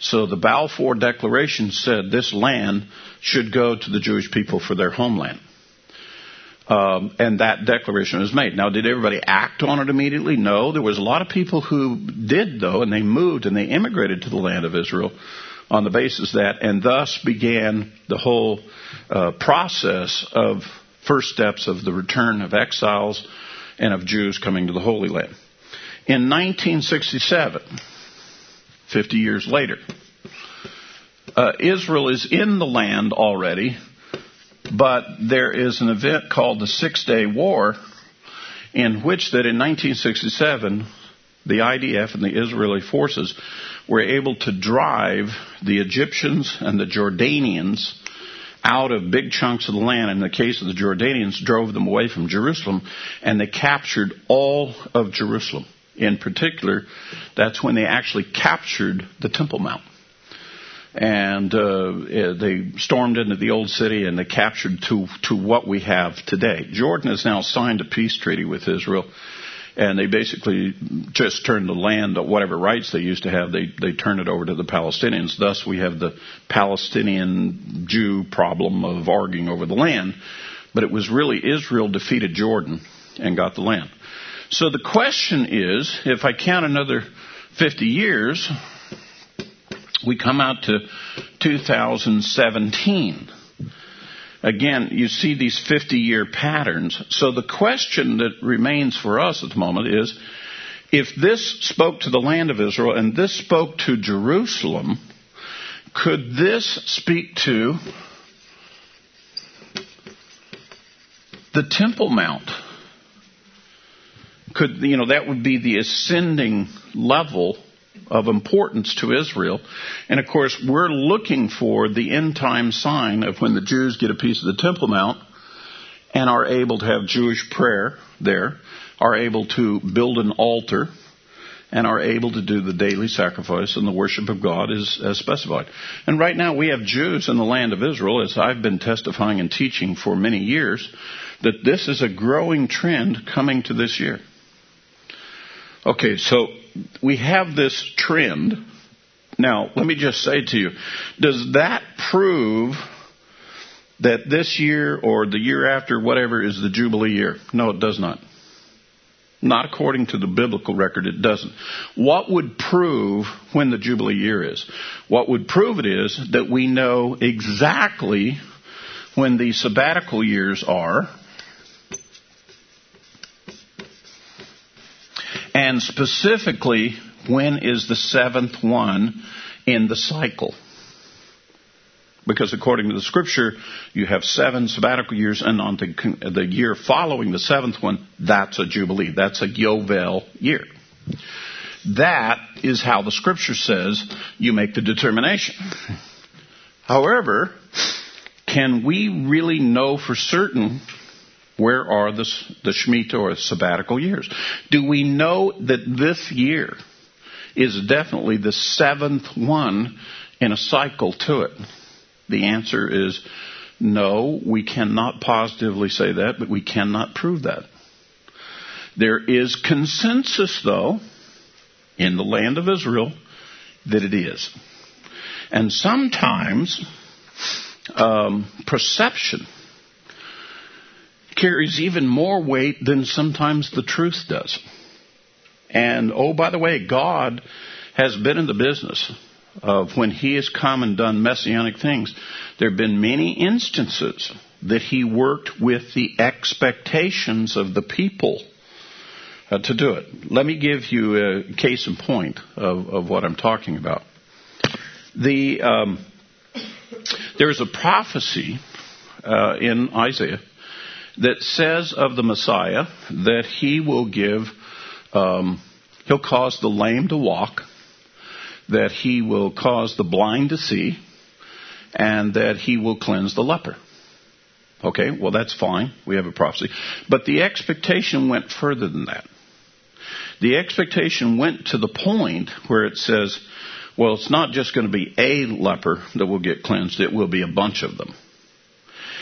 So the Balfour Declaration said this land should go to the Jewish people for their homeland. Um, and that declaration was made. Now, did everybody act on it immediately? No. There was a lot of people who did, though, and they moved and they immigrated to the land of Israel on the basis of that, and thus began the whole uh, process of first steps of the return of exiles and of Jews coming to the Holy Land. In nineteen sixty-seven, fifty years later, uh, Israel is in the land already, but there is an event called the Six-Day War, in which that in nineteen sixty-seven, the I D F and the Israeli forces were able to drive the Egyptians and the Jordanians out of big chunks of the land. In the case of the Jordanians, drove them away from Jerusalem, and they captured all of Jerusalem. In particular, that's when they actually captured the Temple Mount. And uh, they stormed into the old city and they captured to, to what we have today. Jordan has now signed a peace treaty with Israel, and they basically just turned the land, whatever rights they used to have, they, they turned it over to the Palestinians. Thus, we have the Palestinian Jew problem of arguing over the land. But it was really Israel defeated Jordan and got the land. So the question is, if I count another fifty years, we come out to two thousand seventeen. Again, you see these fifty-year patterns. So the question that remains for us at the moment is, if this spoke to the land of Israel and this spoke to Jerusalem, could this speak to the Temple Mount? Could, you know, that would be the ascending level of importance to Israel. And of course, we're looking for the end time sign of when the Jews get a piece of the Temple Mount and are able to have Jewish prayer there, are able to build an altar, and are able to do the daily sacrifice and the worship of God as, as specified. And right now we have Jews in the land of Israel, as I've been testifying and teaching for many years, that this is a growing trend coming to this year. Okay, so we have this trend. Now, let me just say to you, does that prove that this year or the year after, whatever, is the Jubilee year? No, it does not. Not according to the biblical record, it doesn't. What would prove when the Jubilee year is? What would prove it is that we know exactly when the sabbatical years are, and specifically, when is the seventh one in the cycle? Because according to the Scripture, you have seven sabbatical years, and on the, the year following the seventh one, that's a Jubilee. That's a Yovel year. That is how the Scripture says you make the determination. However, can we really know for certain where are the, the Shemitah or sabbatical years? Do we know that this year is definitely the seventh one in a cycle to it? The answer is no, we cannot positively say that, but we cannot prove that. There is consensus, though, in the land of Israel that it is. And sometimes um, perception carries even more weight than sometimes the truth does. And, oh, by the way, God has been in the business of when He has come and done messianic things. There have been many instances that He worked with the expectations of the people uh, to do it. Let me give you a case in point of, of what I'm talking about. The um, there's a prophecy uh, in Isaiah that says of the Messiah that He will give, um, He'll cause the lame to walk, that He will cause the blind to see, and that He will cleanse the leper. Okay, well, that's fine. We have a prophecy. But the expectation went further than that. The expectation went to the point where it says, well, it's not just going to be a leper that will get cleansed. It will be a bunch of them.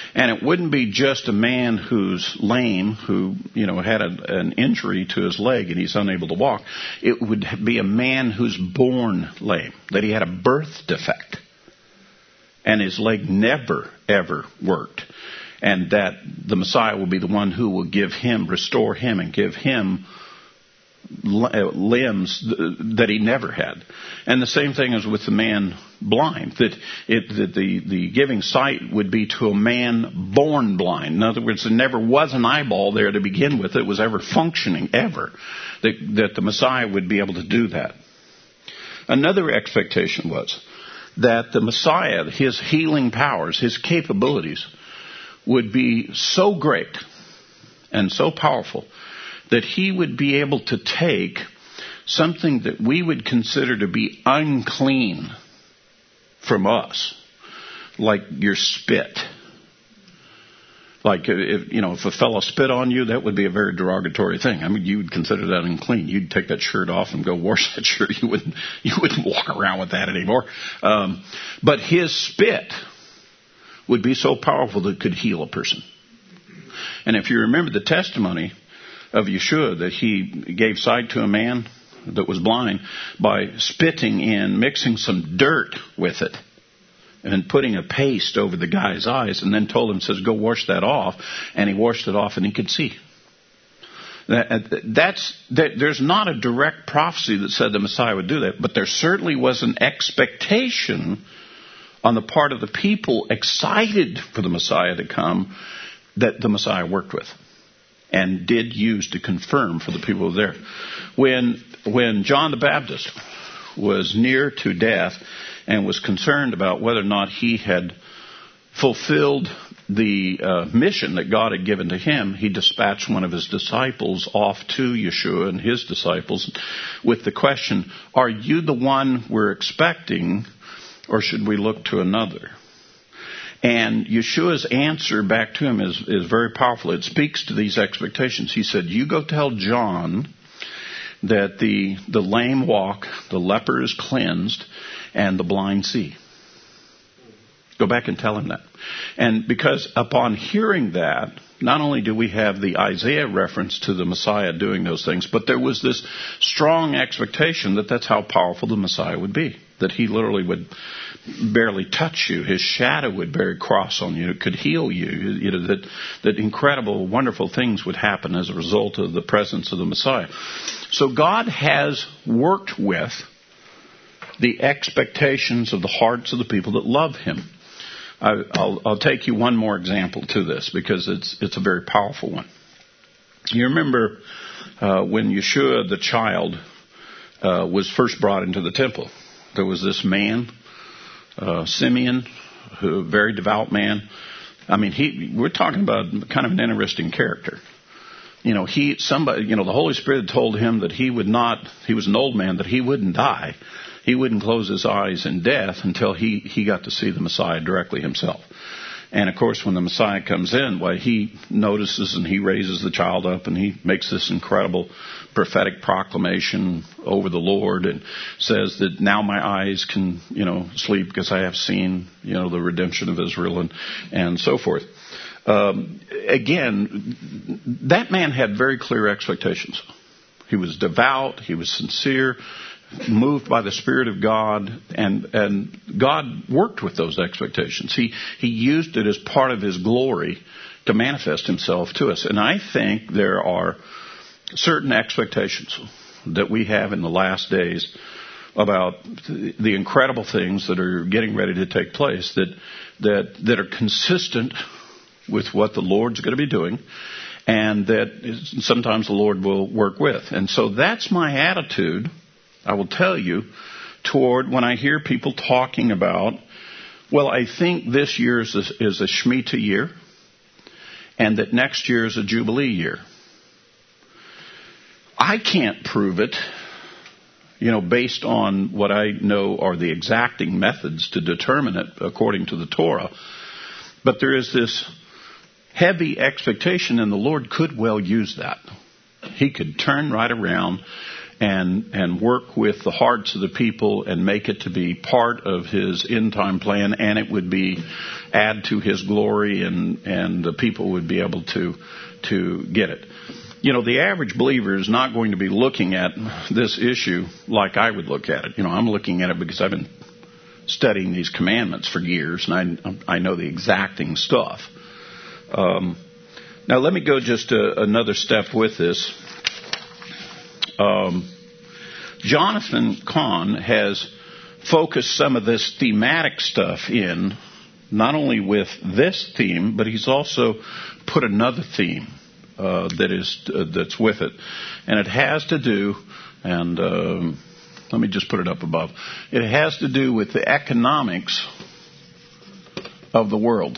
And it wouldn't be just a man who's lame, who, you know, had a, an injury to his leg and he's unable to walk. It would be a man who's born lame, that he had a birth defect. And his leg never, ever worked. And that the Messiah will be the one who will give him, restore him, and give him limbs that he never had. And the same thing is with the man blind, that, it, that the, the giving sight would be to a man born blind. In other words, there never was an eyeball there to begin with that was ever functioning, ever, that, that the Messiah would be able to do that. Another expectation was that the Messiah, his healing powers, his capabilities, would be so great and so powerful that he would be able to take something that we would consider to be unclean from us, like your spit. Like, if, you know, if a fellow spit on you, that would be a very derogatory thing. I mean, you would consider that unclean. You'd take that shirt off and go wash that shirt. You wouldn't, you wouldn't walk around with that anymore. Um, but his spit would be so powerful that it could heal a person. And if you remember the testimony of Yeshua, that he gave sight to a man that was blind by spitting in, mixing some dirt with it, and putting a paste over the guy's eyes, and then told him, says, go wash that off. And he washed it off and he could see. That, that's, that, there's not a direct prophecy that said the Messiah would do that, but there certainly was an expectation on the part of the people excited for the Messiah to come that the Messiah worked with and did use to confirm for the people there. When, when John the Baptist was near to death and was concerned about whether or not he had fulfilled the uh, mission that God had given to him, he dispatched one of his disciples off to Yeshua and his disciples with the question, are you the one we're expecting, or should we look to another? And Yeshua's answer back to him is, is very powerful. It speaks to these expectations. He said, you go tell John that the, the lame walk, the leper is cleansed, and the blind see. Go back and tell him that. And because upon hearing that, not only do we have the Isaiah reference to the Messiah doing those things, but there was this strong expectation that that's how powerful the Messiah would be. That he literally would barely touch you. His shadow would barely cross on you. It could heal you. You know, that, that incredible, wonderful things would happen as a result of the presence of the Messiah. So God has worked with the expectations of the hearts of the people that love him. I, I'll, I'll take you one more example to this because it's it's a very powerful one. You remember uh, when Yeshua, the child, uh, was first brought into the temple. There was this man, uh, Simeon, who a very devout man. I mean, he we're talking about kind of an interesting character. You know, he somebody. You know, the Holy Spirit told him that he would not. He was an old man, that he wouldn't die. He wouldn't close his eyes in death until he, he got to see the Messiah directly himself. And, of course, when the Messiah comes in, well, he notices and he raises the child up and he makes this incredible prophetic proclamation over the Lord and says that now my eyes can, you know, sleep because I have seen, you know, the redemption of Israel and, and so forth. Um, again, that man had very clear expectations. He was devout. He was sincere, moved by the Spirit of God, and and God worked with those expectations. He he used it as part of his glory to manifest himself to us. And I think there are certain expectations that we have in the last days about the incredible things that are getting ready to take place that that that are consistent with what the Lord's going to be doing, and that sometimes the Lord will work with. And so that's my attitude, I will tell you, toward when I hear people talking about, well, I think this year is a, is a Shemitah year, and that next year is a Jubilee year. I can't prove it, you know, based on what I know are the exacting methods to determine it according to the Torah. But there is this heavy expectation, and the Lord could well use that. He could turn right around and and work with the hearts of the people and make it to be part of his end time plan, and it would be add to his glory, and and the people would be able to to get it. You know, the average believer is not going to be looking at this issue like I would look at it. You know, I'm looking at it because I've been studying these commandments for years, and I I know the exacting stuff. Um, now let me go just a, another step with this. Um, Jonathan Cahn has focused some of this thematic stuff in, not only with this theme, but he's also put another theme uh, that is uh, that's with it, and it has to do, and um, let me just put it up above. It has to do with the economics of the world,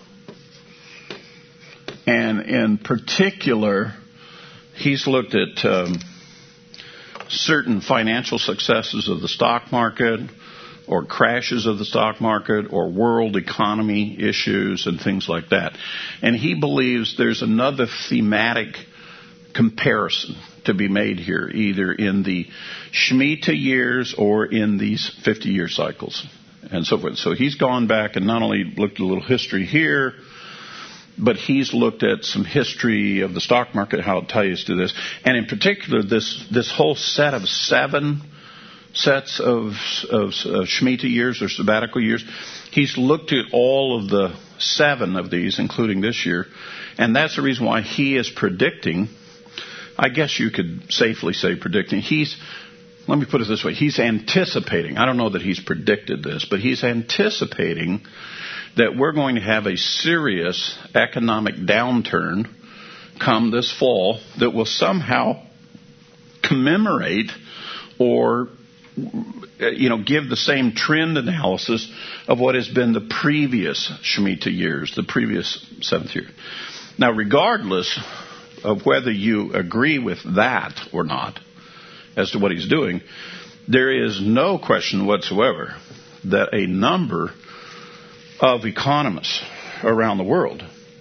and in particular, he's looked at Um, certain financial successes of the stock market, or crashes of the stock market, or world economy issues and things like that. And he believes there's another thematic comparison to be made here, either in the Shemitah years or in these fifty-year cycles and so forth. So he's gone back and not only looked at a little history here, but he's looked at some history of the stock market, how it ties to this. And in particular, this this whole set of seven sets of, of, of Shemitah years or sabbatical years, he's looked at all of the seven of these, including this year. And that's the reason why he is predicting, I guess you could safely say predicting, he's, let me put it this way, he's anticipating, I don't know that he's predicted this, but he's anticipating that we're going to have a serious economic downturn come this fall that will somehow commemorate or, you know, give the same trend analysis of what has been the previous Shemitah years, the previous seventh year. Now, regardless of whether you agree with that or not as to what he's doing, there is no question whatsoever that a number of economists around the world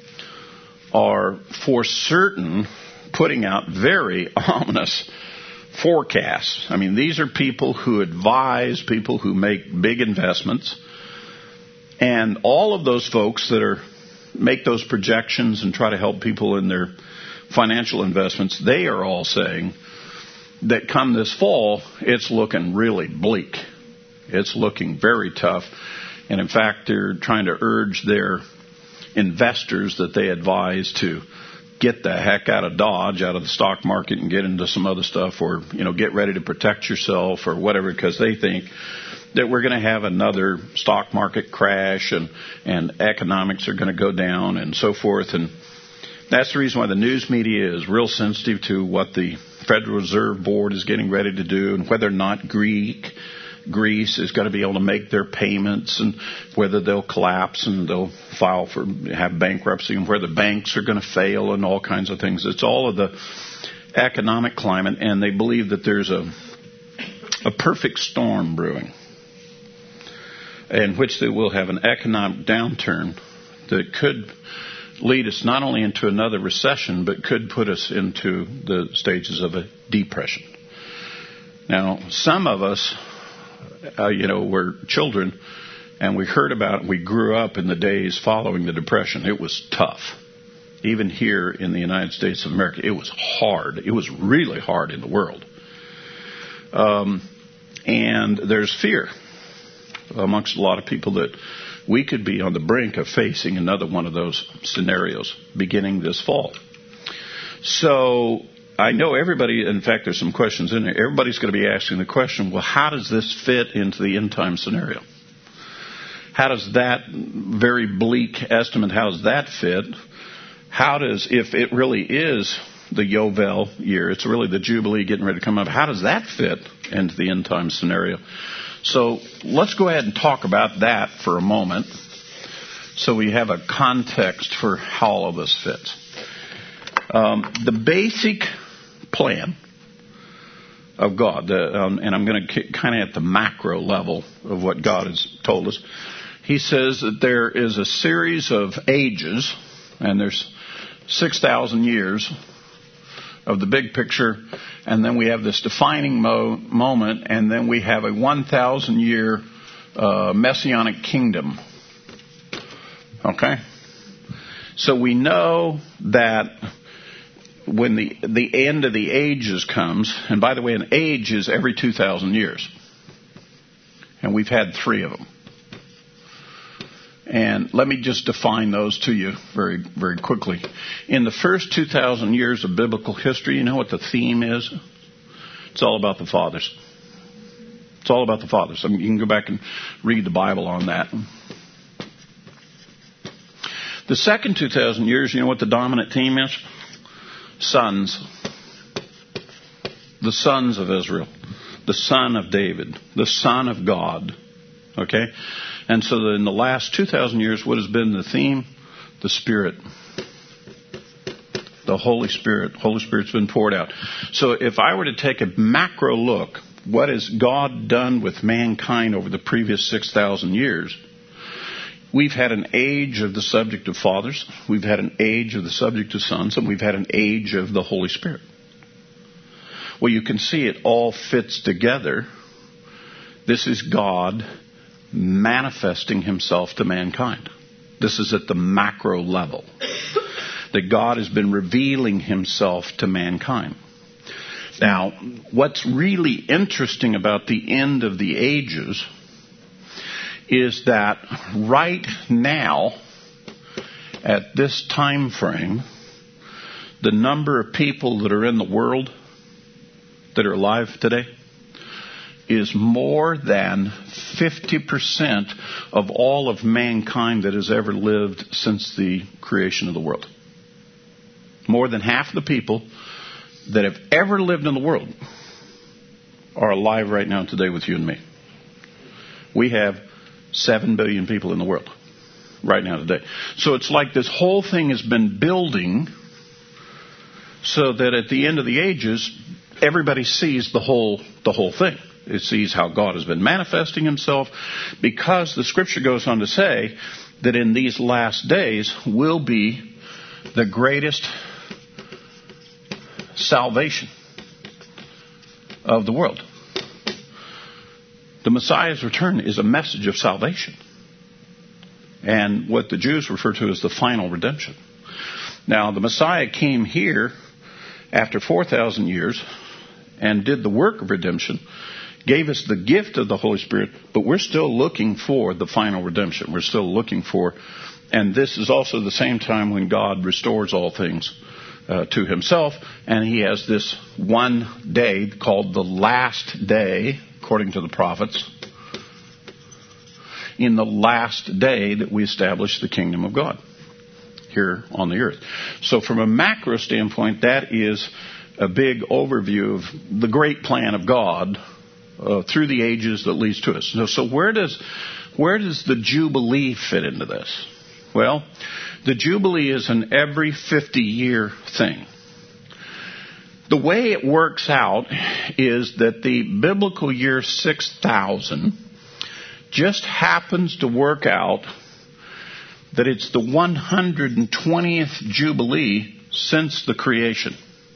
are for certain putting out very ominous forecasts. I mean, these are people who advise people who make big investments, and all of those folks that are make those projections and try to help people in their financial investments, they are all saying that come this fall, it's looking really bleak. It's looking very tough. And in fact, they're trying to urge their investors that they advise to get the heck out of Dodge, out of the stock market, and get into some other stuff, or, you know, get ready to protect yourself or whatever, because they think that we're going to have another stock market crash, and, and economics are going to go down and so forth. And that's the reason why the news media is real sensitive to what the Federal Reserve Board is getting ready to do, and whether or not Greek Greece is going to be able to make their payments, and whether they'll collapse and they'll file for, have bankruptcy, and where the banks are going to fail and all kinds of things. It's all of the economic climate, and they believe that there's a a perfect storm brewing in which they will have an economic downturn that could lead us not only into another recession, but could put us into the stages of a depression. Now, some of us, Uh, you know, we're children, and we heard about it. We grew up in the days following the Depression. It was tough. Even here in the United States of America, it was hard. It was really hard in the world. Um, and there's fear amongst a lot of people that we could be on the brink of facing another one of those scenarios beginning this fall. So I know everybody, in fact, there's some questions in there. Everybody's going to be asking the question, well, how does this fit into the end time scenario? How does that very bleak estimate, how does that fit? How does, if it really is the Yovel year, it's really the Jubilee getting ready to come up, how does that fit into the end time scenario? So let's go ahead and talk about that for a moment so we have a context for how all of this fits. Um, the basic plan of God, the, um, and I'm going to k- kind of at the macro level of what God has told us. He says that there is a series of ages, and there's six thousand years of the big picture, and then we have this defining mo- moment, and then we have a one thousand year uh, messianic kingdom. Okay? So we know that when the the end of the ages comes, and by the way, an age is every two thousand years, and we've had three of them. And let me just define those to you very, very quickly. In the first two thousand years of biblical history, you know what the theme is? It's all about the fathers. It's all about the fathers. I mean, you can go back and read the Bible on that. The second two thousand years, you know what the dominant theme is? Sons. The sons of Israel. The son of David. The son of God. Okay? And so in the last two thousand years, what has been the theme? The Spirit. The Holy Spirit. Holy Spirit's been poured out. So if I were to take a macro look, what has God done with mankind over the previous six thousand years? We've had an age of the subject of fathers. We've had an age of the subject of sons. And we've had an age of the Holy Spirit. Well, you can see it all fits together. This is God manifesting himself to mankind. This is at the macro level. That God has been revealing himself to mankind. Now, what's really interesting about the end of the ages is that right now, at this time frame, the number of people that are in the world that are alive today is more than fifty percent of all of mankind that has ever lived since the creation of the world. More than half the people that have ever lived in the world are alive right now today with you and me. We have seven billion people in the world right now today. So it's like this whole thing has been building so that at the end of the ages, everybody sees the whole the whole thing. It sees how God has been manifesting himself, because the scripture goes on to say that in these last days will be the greatest salvation of the world. The Messiah's return is a message of salvation, and what the Jews refer to as the final redemption. Now, the Messiah came here after four thousand years and did the work of redemption, gave us the gift of the Holy Spirit, but we're still looking for the final redemption. We're still looking for, and this is also the same time when God restores all things uh, to himself, and he has this one day called the last day, according to the prophets, in the last day that we establish the kingdom of God here on the earth. So from a macro standpoint, that is a big overview of the great plan of God Uh, through the ages that leads to us. So, so where does where does the Jubilee fit into this? Well, the Jubilee is an every fifty-year thing. The way it works out is that the biblical year six thousand just happens to work out that it's the one hundred twentieth Jubilee since the creation.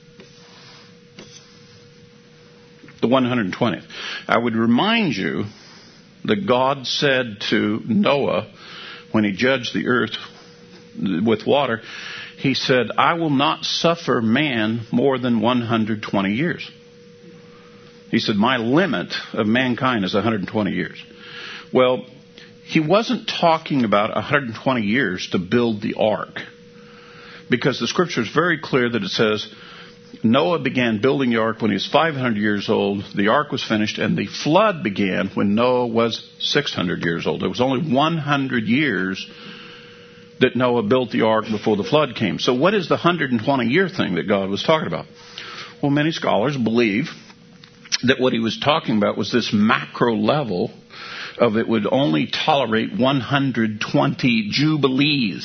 The one hundred twentieth. I would remind you that God said to Noah when he judged the earth with water, he said, I will not suffer man more than one hundred twenty years. He said, my limit of mankind is one hundred twenty years. Well, he wasn't talking about one hundred twenty years to build the ark, because the scripture is very clear that it says, Noah began building the ark when he was five hundred years old. The ark was finished, and the flood began when Noah was six hundred years old. It was only one hundred years that Noah built the ark before the flood came. So what is the one hundred twenty year thing that God was talking about? Well, many scholars believe that what he was talking about was this macro level of it would only tolerate one hundred twenty jubilees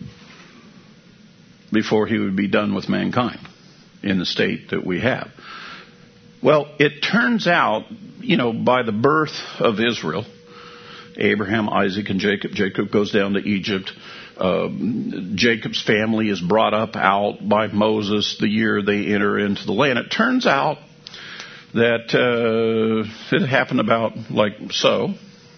before he would be done with mankind in the state that we have. Well, it turns out, you know, by the birth of Israel, Abraham, Isaac, and Jacob, Jacob goes down to Egypt. uh, Jacob's family is brought up out by Moses the year they enter into the land. It turns out that uh, it happened about like so.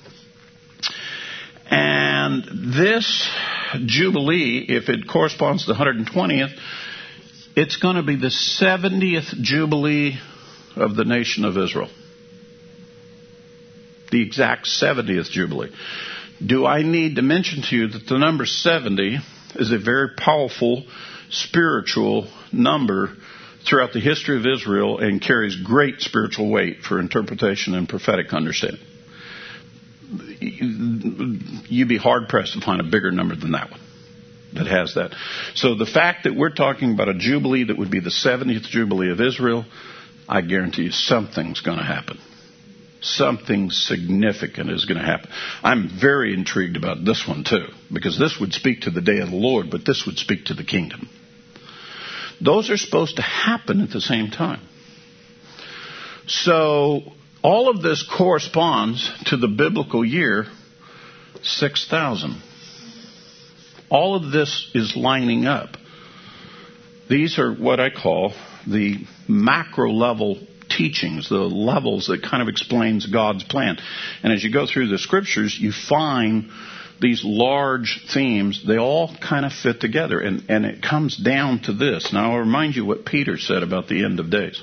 And this Jubilee, if it corresponds to the one hundred twentieth, it's going to be the seventieth Jubilee of the nation of Israel. The exact seventieth Jubilee. Do I need to mention to you that the number seventy is a very powerful spiritual number throughout the history of Israel and carries great spiritual weight for interpretation and prophetic understanding? You'd be hard-pressed to find a bigger number than that one that has that. So the fact that we're talking about a Jubilee that would be the seventieth Jubilee of Israel, I guarantee you something's going to happen. Something significant is going to happen. I'm very intrigued about this one, too, because this would speak to the day of the Lord, but this would speak to the kingdom. Those are supposed to happen at the same time. So all of this corresponds to the biblical year six thousand. All of this is lining up. These are what I call the macro level teachings, the levels that kind of explains God's plan. And as you go through the scriptures, you find these large themes. They all kind of fit together. And, and it comes down to this. Now I'll remind you what Peter said about the end of days.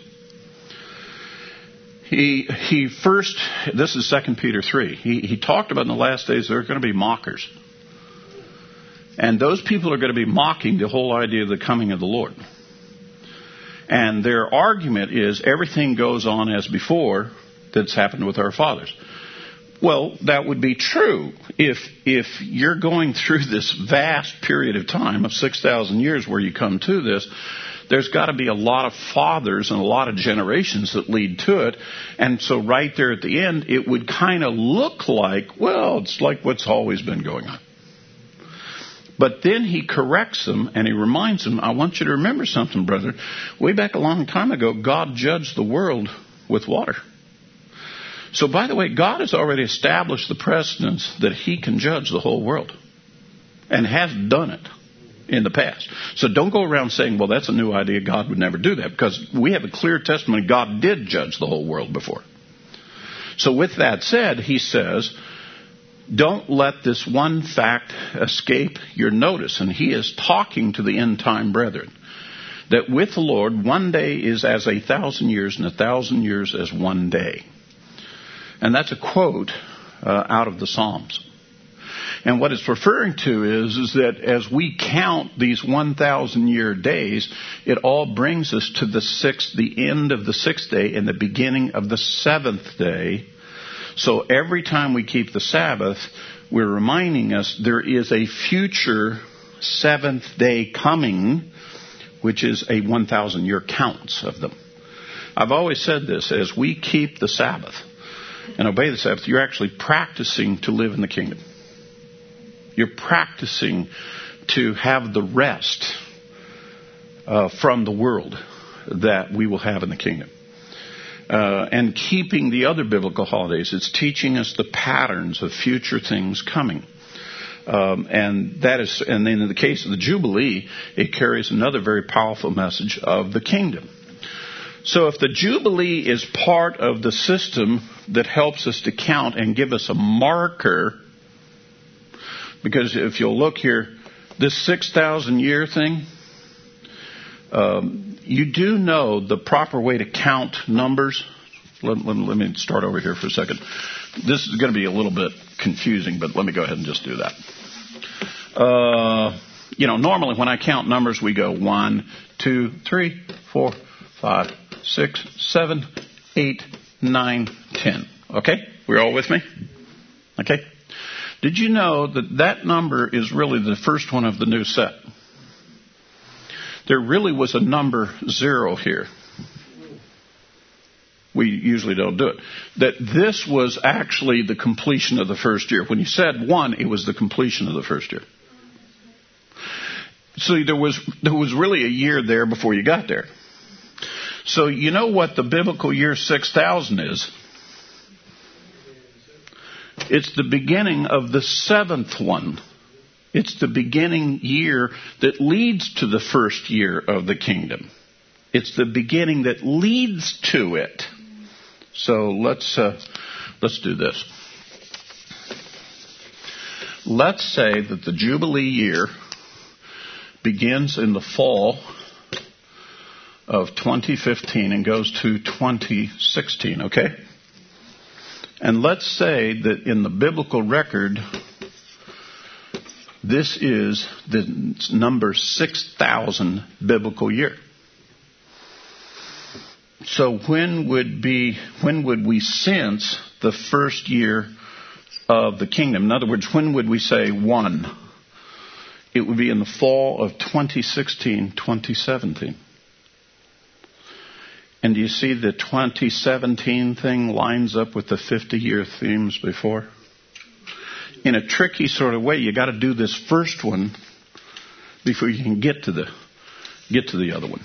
He he first, this is Second Peter three, he, he talked about in the last days there are going to be mockers. And those people are going to be mocking the whole idea of the coming of the Lord. And their argument is everything goes on as before that's happened with our fathers. Well, that would be true if if you're going through this vast period of time of six thousand years where you come to this. There's got to be a lot of fathers and a lot of generations that lead to it. And so right there at the end, it would kind of look like, well, it's like what's always been going on. But then he corrects them and he reminds them, I want you to remember something, brother. Way back a long time ago, God judged the world with water. So by the way, God has already established the precedence that he can judge the whole world and has done it in the past. So don't go around saying, well, that's a new idea. God would never do that, because we have a clear testimony. God did judge the whole world before. So with that said, he says, don't let this one fact escape your notice. And he is talking to the end time brethren, that with the Lord, one day is as a thousand years and a thousand years as one day. And that's a quote uh, out of the Psalms. And what it's referring to is, is that as we count these one thousand year days, it all brings us to the sixth, the end of the sixth day and the beginning of the seventh day. So every time we keep the Sabbath, we're reminding us there is a future seventh day coming, which is a one thousand year counts of them. I've always said this, as we keep the Sabbath and obey the Sabbath, you're actually practicing to live in the kingdom. You're practicing to have the rest uh, from the world that we will have in the kingdom. Uh, and keeping the other biblical holidays, it's teaching us the patterns of future things coming. Um, and that is, and then in the case of the Jubilee, it carries another very powerful message of the kingdom. So if the Jubilee is part of the system that helps us to count and give us a marker, because if you'll look here, this six thousand year thing, um, you do know the proper way to count numbers. Let, let, let me start over here for a second. This is going to be a little bit confusing, but let me go ahead and just do that. Uh, you know, normally when I count numbers, we go one, two, three, four, five, six, seven, eight, nine, ten. Okay? We're all with me? Okay? Did you know that that number is really the first one of the new set? There really was a number zero here. We usually don't do it. That this was actually the completion of the first year. When you said one, it was the completion of the first year. So there was there was really a year there before you got there. So you know what the biblical year six thousand is? It's the beginning of the seventh one It's the beginning year that leads to the first year of the kingdom. It's the beginning that leads to it. So let's uh, let's do this. Let's say that the Jubilee year begins in the fall of twenty fifteen and goes to twenty sixteen, okay? And let's say that in the biblical record, this is the number six thousand biblical year. So when would be when would we sense the first year of the kingdom? In other words, when would we say one? It would be in the fall of twenty sixteen, twenty seventeen. And do you see the twenty seventeen thing lines up with the fifty-year themes before? In a tricky sort of way, you got to do this first one before you can get to the get to the other one.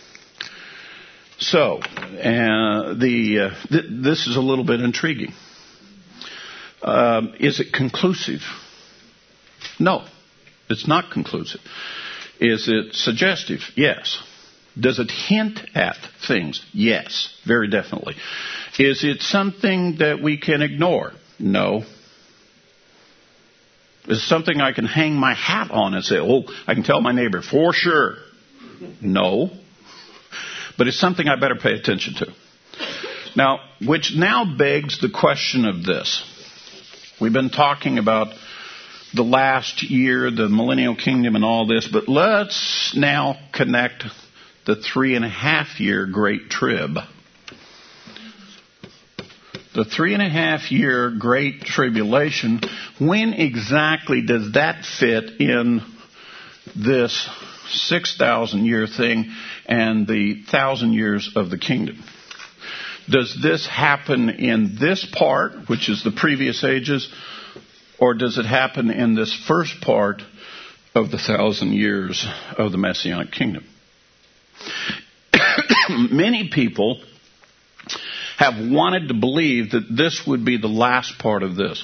So, uh, the uh, th- this is a little bit intriguing. Um, is it conclusive? No, it's not conclusive. Is it suggestive? Yes. Does it hint at things? Yes, very definitely. Is it something that we can ignore? No. Is it something I can hang my hat on and say, oh, I can tell my neighbor for sure? No. But it's something I better pay attention to. Now, which now begs the question of this. We've been talking about the last year, the millennial kingdom and all this, but let's now connect the three and a half year Great Trib. The three and a half year Great Tribulation, when exactly does that fit in this six thousand year thing and the thousand years of the kingdom? Does this happen in this part, which is the previous ages, or does it happen in this first part of the thousand years of the Messianic kingdom? Many people have wanted to believe that this would be the last part of this.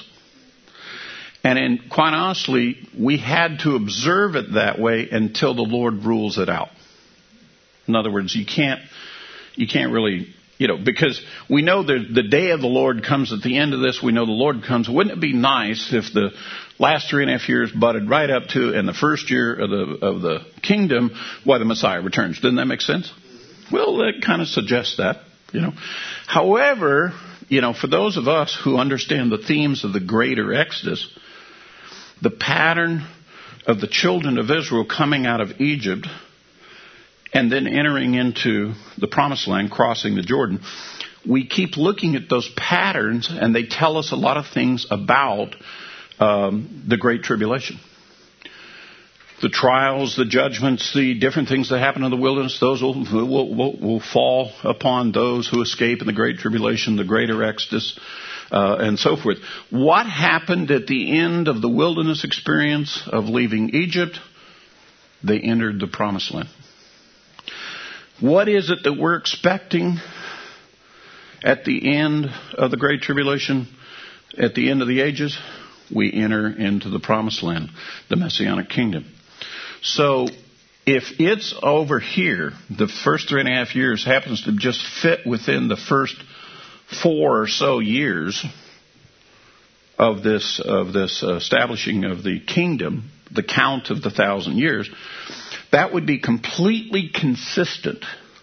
And in, quite honestly, we had to observe it that way until the Lord rules it out. In other words, you can't, you can't really, you know, because we know that the day of the Lord comes at the end of this. We know the Lord comes. Wouldn't it be nice if the last three and a half years butted right up to, and the first year of the of the kingdom, why the Messiah returns? Didn't that make sense? Well, that kind of suggests that, you know. However, you know, for those of us who understand the themes of the greater Exodus, the pattern of the children of Israel coming out of Egypt and then entering into the Promised Land, crossing the Jordan, we keep looking at those patterns, and they tell us a lot of things about um, the Great Tribulation. The trials, the judgments, the different things that happen in the wilderness, those will, will, will, will fall upon those who escape in the Great Tribulation, the greater Exodus, uh, and so forth. What happened at the end of the wilderness experience of leaving Egypt? They entered the Promised Land. What is it that we're expecting at the end of the Great Tribulation, at the end of the ages? We enter into the Promised Land, the Messianic kingdom. So if it's over here, the first three and a half years happens to just fit within the first four or so years of this of this establishing of the kingdom, the count of the thousand years, that would be completely consistent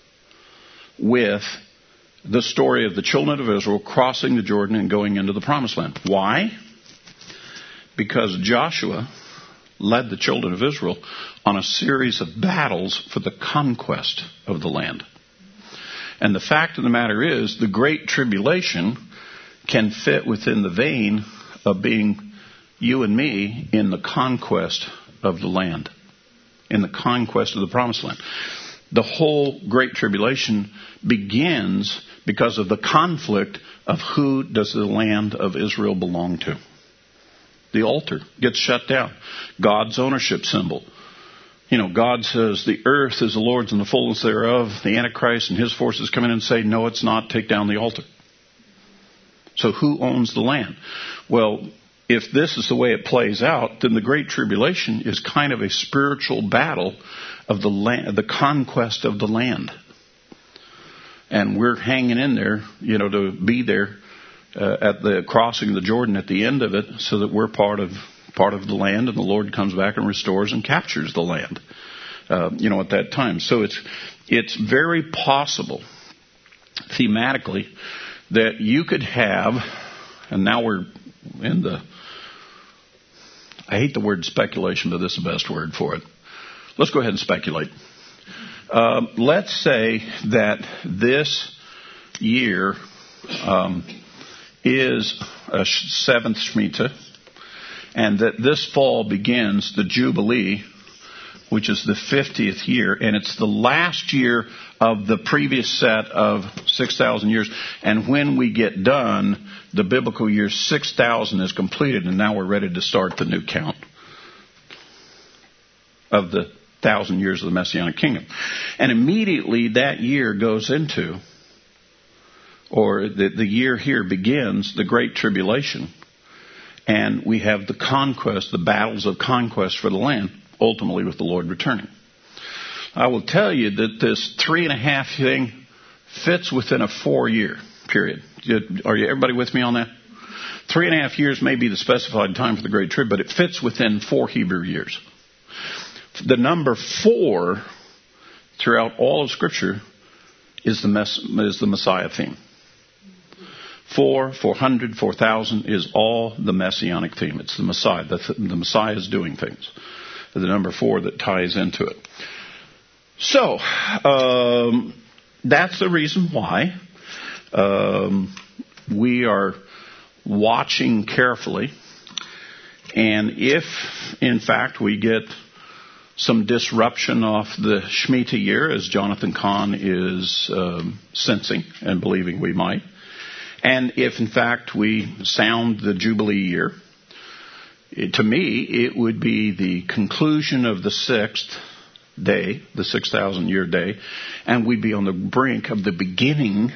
with the story of the children of Israel crossing the Jordan and going into the Promised Land. Why? Because Joshua led the children of Israel on a series of battles for the conquest of the land. And the fact of the matter is, the Great Tribulation can fit within the vein of being you and me in the conquest of the land, in the conquest of the Promised Land. The whole Great Tribulation begins because of the conflict of who does the land of Israel belong to. The altar gets shut down. God's ownership symbol. You know, God says the earth is the Lord's and the fullness thereof. The Antichrist and his forces come in and say, no, it's not. Take down the altar. So who owns the land? Well, if this is the way it plays out, then the Great Tribulation is kind of a spiritual battle of the land, the conquest of the land. And we're hanging in there, you know, to be there uh, at the crossing of the Jordan at the end of it, so that we're part of part of the land, and the Lord comes back and restores and captures the land, uh, you know, at that time. So it's it's very possible, thematically, that you could have, and now we're in the, I hate the word speculation, but this is the best word for it. Let's go ahead and speculate. Uh, let's say that this year um, is a seventh Shemitah, and that this fall begins the Jubilee, which is the fiftieth year, and it's the last year of the previous set of six thousand years. And when we get done, the biblical year six thousand is completed, and now we're ready to start the new count of the thousand years of the Messianic kingdom. And immediately that year goes into, or the, the year here begins, the Great Tribulation. And we have the conquest, the battles of conquest for the land, ultimately with the Lord returning. I will tell you that this three and a half thing fits within a four-year period. Are you everybody with me on that? Three and a half years may be the specified time for the Great Trib, but it fits within four Hebrew years. The number four throughout all of Scripture is the, mess, is the Messiah theme. Four, four hundred, four thousand is all the Messianic theme. It's the Messiah. The, the Messiah is doing things. The number four that ties into it. So, um, that's the reason why um, we are watching carefully. And if, in fact, we get some disruption off the Shemitah year, as Jonathan Cahn is um, sensing and believing we might, and if, in fact, we sound the Jubilee year, it, to me, it would be the conclusion of the sixth day, the six thousand year day, and we'd be on the brink of the beginning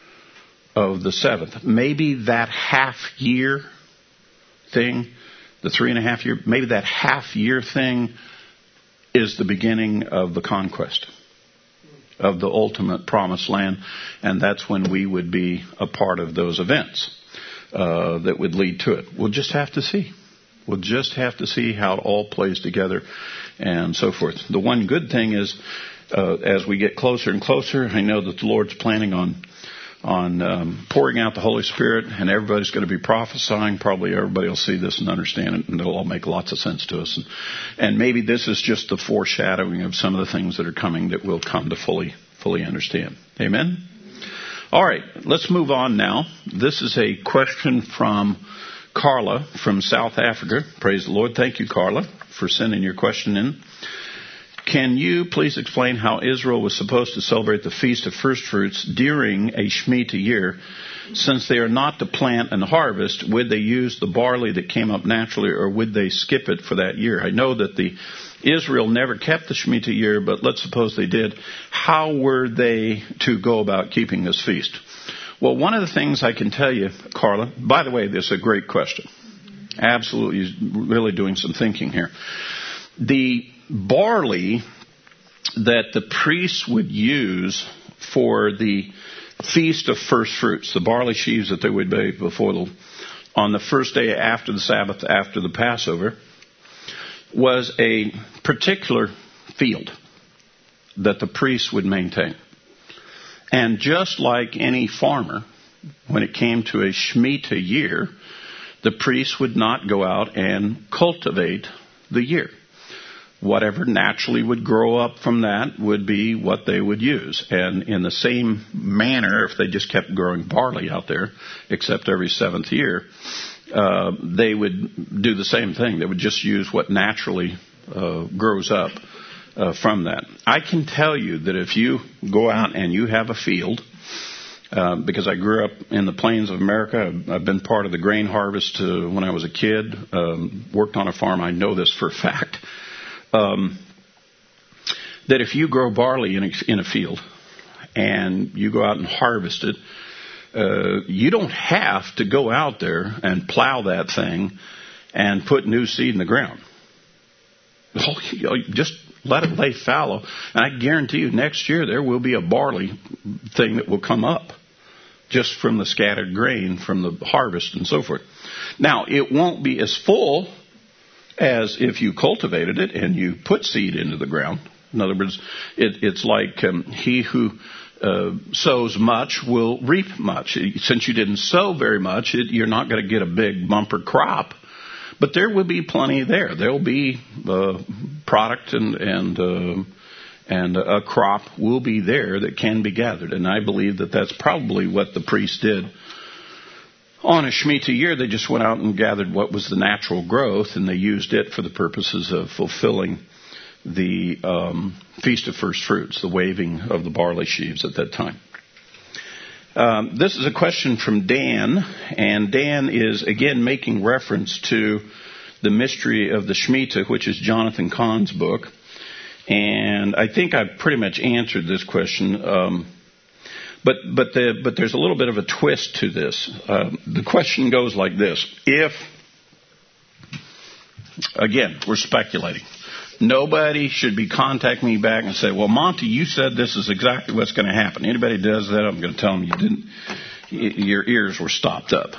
of the seventh. Maybe that half year thing, the three and a half year, maybe that half year thing is the beginning of the conquest of the ultimate promised land, and that's when we would be a part of those events uh, that would lead to it. We'll just have to see. We'll just have to see how it all plays together and so forth. The one good thing is, uh, as we get closer and closer, I know that the Lord's planning on on um, pouring out the Holy Spirit, and everybody's going to be prophesying. Probably everybody will see this and understand it, and it'll all make lots of sense to us. And, and maybe this is just the foreshadowing of some of the things that are coming that we'll come to fully fully understand. Amen? All right, let's move on now. This is a question from Carla from South Africa. Praise the Lord. Thank you, Carla, for sending your question in. Can you please explain how Israel was supposed to celebrate the Feast of First Fruits during a Shemitah year? Since they are not to plant and harvest, would they use the barley that came up naturally, or would they skip it for that year? I know that the Israel never kept the Shemitah year, but let's suppose they did. How were they to go about keeping this feast? Well, one of the things I can tell you, Carla, by the way, this is a great question. Absolutely, really doing some thinking here. The barley that the priests would use for the Feast of First Fruits, the barley sheaves that they would bake before the, on the first day after the Sabbath, after the Passover, was a particular field that the priests would maintain. And just like any farmer, when it came to a Shemitah year, the priests would not go out and cultivate the year. Whatever naturally would grow up from that would be what they would use. And in the same manner, if they just kept growing barley out there, except every seventh year, uh, they would do the same thing. They would just use what naturally uh, grows up uh, from that. I can tell you that if you go out and you have a field, uh, because I grew up in the plains of America, I've, I've been part of the grain harvest uh, when I was a kid, um, worked on a farm, I know this for a fact. Um, that if you grow barley in a, in a field and you go out and harvest it, uh, you don't have to go out there and plow that thing and put new seed in the ground. Oh, you know, just let it lay fallow. And I guarantee you next year there will be a barley thing that will come up just from the scattered grain from the harvest and so forth. Now, it won't be as full as if you cultivated it and you put seed into the ground. In other words, it, it's like um, he who uh, sows much will reap much. Since you didn't sow very much, it, you're not going to get a big bumper crop. But there will be plenty there. There will be uh, product and and uh, and a crop will be there that can be gathered. And I believe that that's probably what the priests did on a Shemitah year. They just went out and gathered what was the natural growth, and they used it for the purposes of fulfilling the um, Feast of First Fruits, the waving of the barley sheaves at that time. Um, this is a question from Dan, and Dan is again making reference to the mystery of the Shemitah, which is Jonathan Cahn's book. And I think I've pretty much answered this question, um, but but the, but there's a little bit of a twist to this. Uh, the question goes like this: If, again, we're speculating. Nobody should be contacting me back and say, well, Monty, you said this is exactly what's going to happen. Anybody does that, I'm going to tell them you didn't. Your ears were stopped up.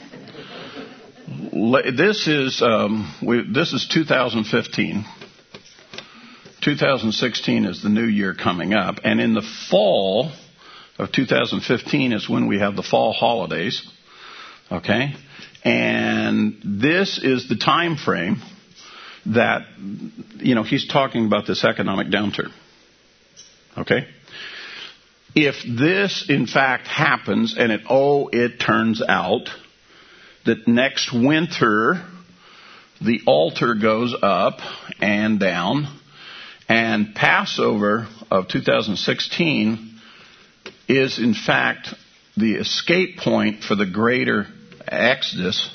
This is um, we, this is two thousand fifteen. two thousand sixteen is the new year coming up, and in the fall of two thousand fifteen is when we have the fall holidays. Okay, and this is the time frame that, you know, he's talking about this economic downturn. Okay? If this, in fact, happens, and it, oh, it turns out that next winter the altar goes up and down, and Passover of two thousand sixteen is, in fact, the escape point for the greater Exodus,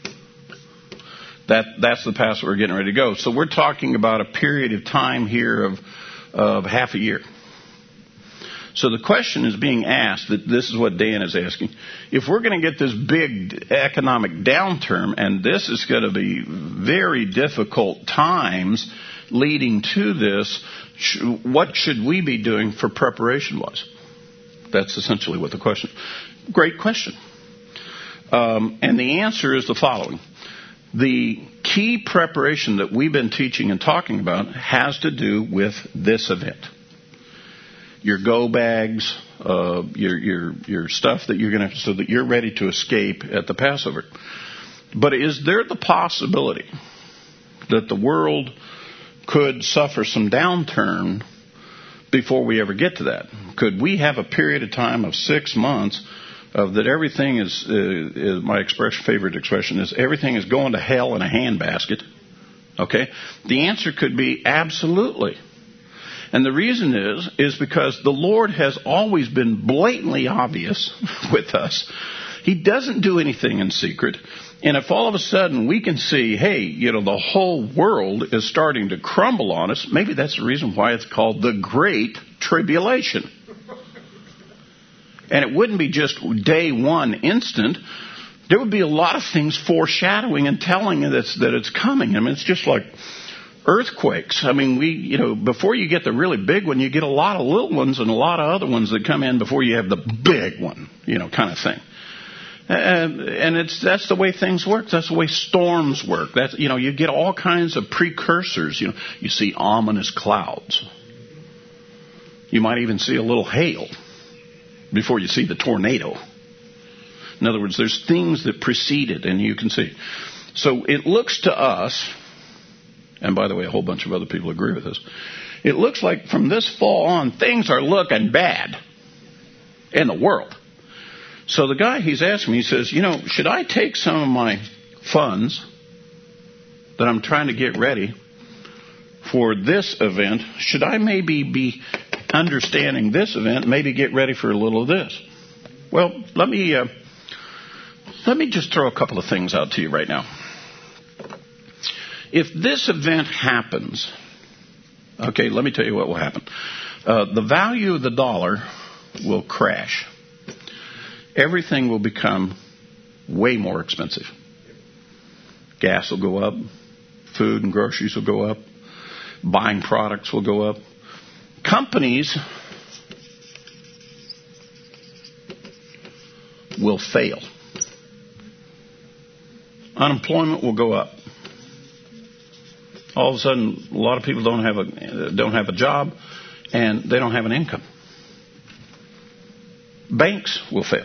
That that's the Passover we're getting ready to go. So we're talking about a period of time here of of half a year. So the question is being asked, that this is what Dan is asking. If we're going to get this big economic downturn, and this is going to be very difficult times leading to this, what should we be doing for preparation-wise? That's essentially what the question is. Great question. Um, and the answer is the following. The key preparation that we've been teaching and talking about has to do with this event. Your go bags, uh, your your your stuff that you're going to, so that you're ready to escape at the Passover. But is there the possibility that the world could suffer some downturn before we ever get to that? Could we have a period of time of six months of that everything is, uh, is my expression, favorite expression is everything is going to hell in a handbasket? Okay? The answer could be absolutely. And the reason is, is because the Lord has always been blatantly obvious with us. He doesn't do anything in secret. And if all of a sudden we can see, hey, you know, the whole world is starting to crumble on us, maybe that's the reason why it's called the Great Tribulation. And it wouldn't be just day one instant. There would be a lot of things foreshadowing and telling us that it's coming. I mean, it's just like earthquakes. I mean, we, you know, before you get the really big one, you get a lot of little ones and a lot of other ones that come in before you have the big one, you know, kind of thing. And, and it's that's the way things work. That's the way storms work. That's, you know, you get all kinds of precursors. You know, you see ominous clouds. You might even see a little hail before you see the tornado. In other words, there's things that precede it, and you can see. So it looks to us, and by the way, a whole bunch of other people agree with this, it looks like from this fall on, things are looking bad in the world. So the guy, he's asking me, he says, you know, should I take some of my funds that I'm trying to get ready for this event, should I maybe be understanding this event, maybe get ready for a little of this? Well, let me uh, let me just throw a couple of things out to you right now. If this event happens, okay, let me tell you what will happen. Uh, the value of the dollar will crash. everything will become way more expensive. Gas will go up. Food and groceries will go up. Buying products will go up. Companies will fail. Unemployment will go up. All of a sudden, a lot of people don't have a don't have a job, and they don't have an income. Banks will fail.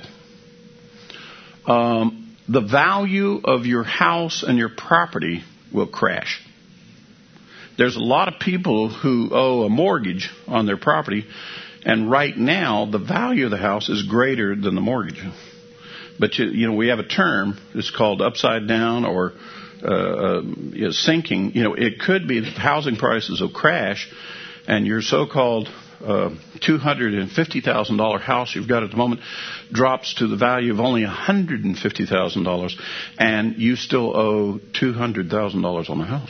Um, the value of your house and your property will crash. There's a lot of people who owe a mortgage on their property, and right now the value of the house is greater than the mortgage. But you, you know, we have a term. It's called upside down or uh, uh, you know, sinking. You know, it could be that housing prices will crash, and your so-called uh, two hundred fifty thousand dollars house you've got at the moment drops to the value of only one hundred fifty thousand dollars, and you still owe two hundred thousand dollars on the house.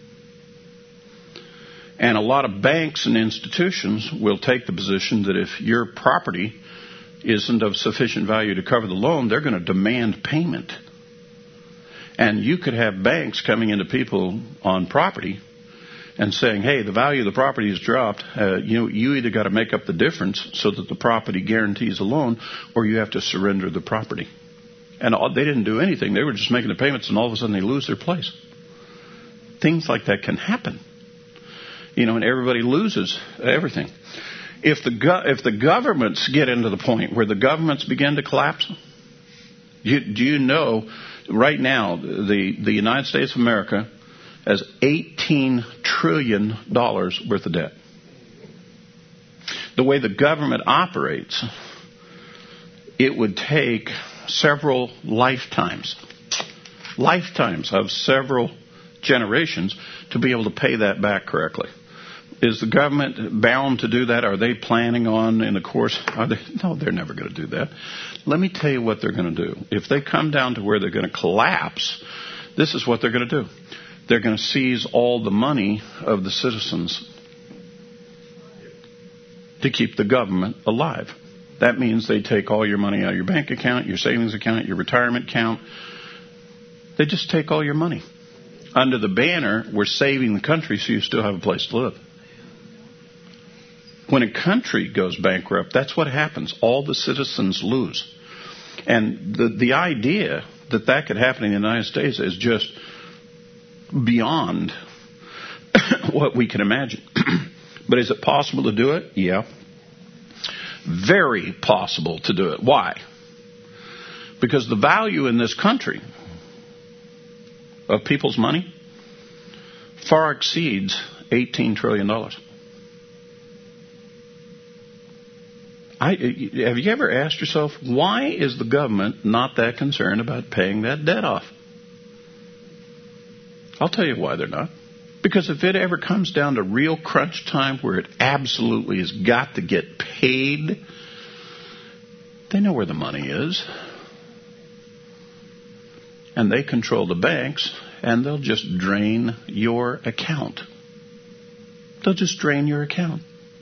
And a lot of banks and institutions will take the position that if your property isn't of sufficient value to cover the loan, they're going to demand payment. And you could have banks coming into people on property and saying, hey, the value of the property has dropped. Uh, you know, you either got to make up the difference so that the property guarantees a loan, or you have to surrender the property. And all, they didn't do anything. They were just making the payments, and all of a sudden they lose their place. Things like that can happen. You know, and everybody loses everything. If the go- if the governments get into the point where the governments begin to collapse, you, do you know right now the, the United States of America has eighteen trillion dollars worth of debt. The way the government operates, it would take several lifetimes, lifetimes of several generations to be able to pay that back correctly. Is the government bound to do that? Are they planning on, in the course? Are they, no, they're never going to do that. Let me tell you what they're going to do. If they come down to where they're going to collapse, this is what they're going to do. They're going to seize all the money of the citizens to keep the government alive. That means they take all your money out of your bank account, your savings account, your retirement account. They just take all your money. Under the banner, we're saving the country so you still have a place to live. When a country goes bankrupt, that's what happens. All the citizens lose. And the, the idea that that could happen in the United States is just beyond what we can imagine. But is it possible to do it? Yeah. Very possible to do it. Why? Because the value in this country of people's money far exceeds eighteen trillion dollars. I, have you ever asked yourself, why is the government not that concerned about paying that debt off? I'll tell you why they're not. Because if it ever comes down to real crunch time where it absolutely has got to get paid, they know where the money is. And they control the banks, and they'll just drain your account. They'll just drain your account.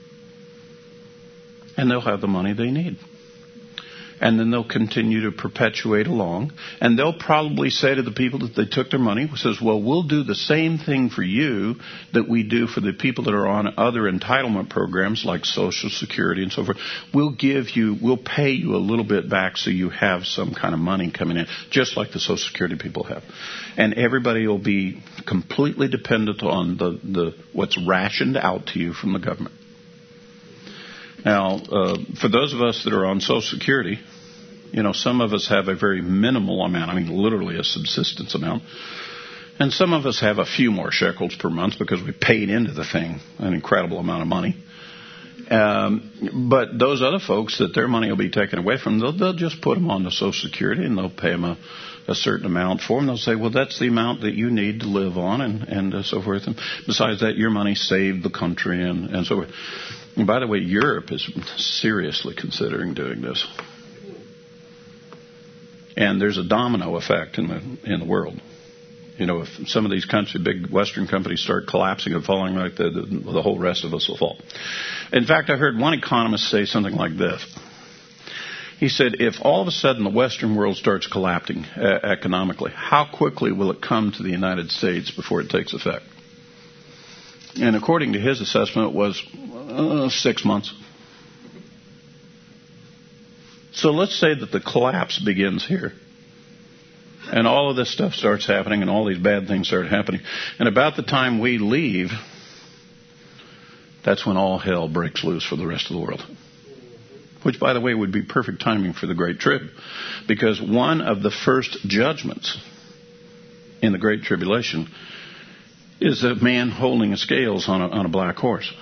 And they'll have the money they need. And then they'll continue to perpetuate along. And they'll probably say to the people that they took their money, says, well, we'll do the same thing for you that we do for the people that are on other entitlement programs like Social Security and so forth. We'll give you, we'll pay you a little bit back so you have some kind of money coming in, just like the Social Security people have. And everybody will be completely dependent on the, the what's rationed out to you from the government. Now, uh, for those of us that are on Social Security, you know, some of us have a very minimal amount, I mean literally a subsistence amount, and some of us have a few more shekels per month because we paid into the thing an incredible amount of money. Um, but those other folks that their money will be taken away from, they'll, they'll just put them on the Social Security and they'll pay them a, a certain amount for them. They'll say, well, that's the amount that you need to live on and, and uh, so forth. And besides that, your money saved the country and, and so forth. And by the way, Europe is seriously considering doing this. And there's a domino effect in the in the world. You know, if some of these countries, big Western companies start collapsing and falling, like the, the, the whole rest of us will fall. In fact, I heard one economist say something like this. He said, if all of a sudden the Western world starts collapsing uh, economically, how quickly will it come to the United States before it takes effect? And according to his assessment, it was uh, six months. So let's say that the collapse begins here. And all of this stuff starts happening and all these bad things start happening. And about the time we leave, that's when all hell breaks loose for the rest of the world. Which, by the way, would be perfect timing for the Great Trib. Because one of the first judgments in the Great Tribulation is a man holding scales on a, on a black horse.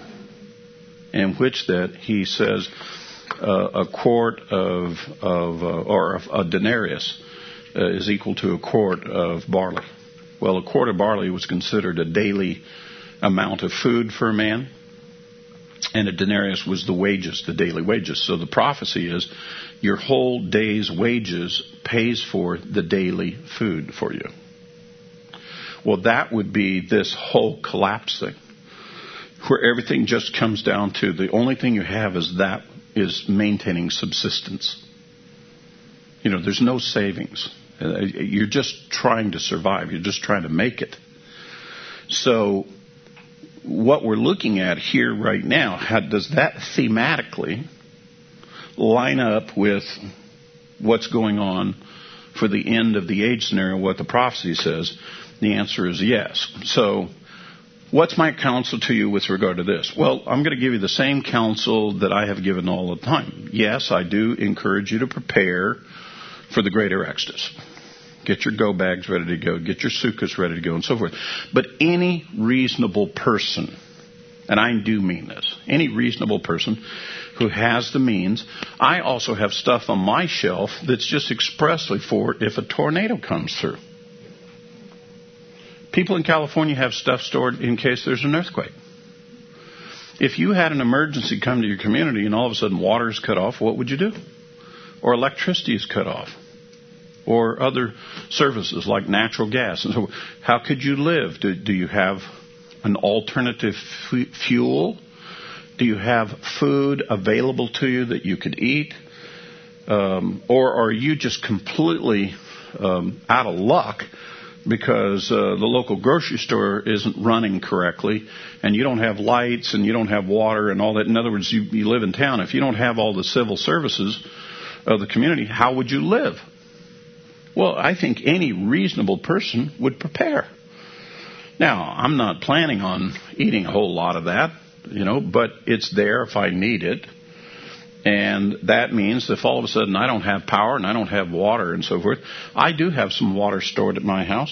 In which that he says uh, a quart of, of uh, or a denarius uh, is equal to a quart of barley. Well, a quart of barley was considered a daily amount of food for a man. And a denarius was the wages, the daily wages. So the prophecy is your whole day's wages pays for the daily food for you. Well, that would be this whole collapse thing, where everything just comes down to the only thing you have is that is maintaining subsistence. You know, there's no savings. You're just trying to survive. You're just trying to make it. So what we're looking at here right now, how does that thematically line up with what's going on for the end of the age scenario, what the prophecy says? The answer is yes. So what's my counsel to you with regard to this? Well, I'm going to give you the same counsel that I have given all the time. Yes, I do encourage you to prepare for the greater exodus. Get your go bags ready to go. Get your sukkahs ready to go and so forth. But any reasonable person, and I do mean this, any reasonable person who has the means, I also have stuff on my shelf that's just expressly for if a tornado comes through. People in California have stuff stored in case there's an earthquake. If you had an emergency come to your community and all of a sudden water is cut off, what would you do? Or electricity is cut off. Or other services like natural gas. And so how could you live? Do, do you have an alternative f- fuel? Do you have food available to you that you could eat? Um, or are you just completely um, out of luck because uh, the local grocery store isn't running correctly and you don't have lights and you don't have water and all that? In other words, you, you live in town. If you don't have all the civil services of the community, how would you live? Well, I think any reasonable person would prepare. Now, I'm not planning on eating a whole lot of that, you know, but it's there if I need it. And that means if all of a sudden I don't have power and I don't have water and so forth, I do have some water stored at my house.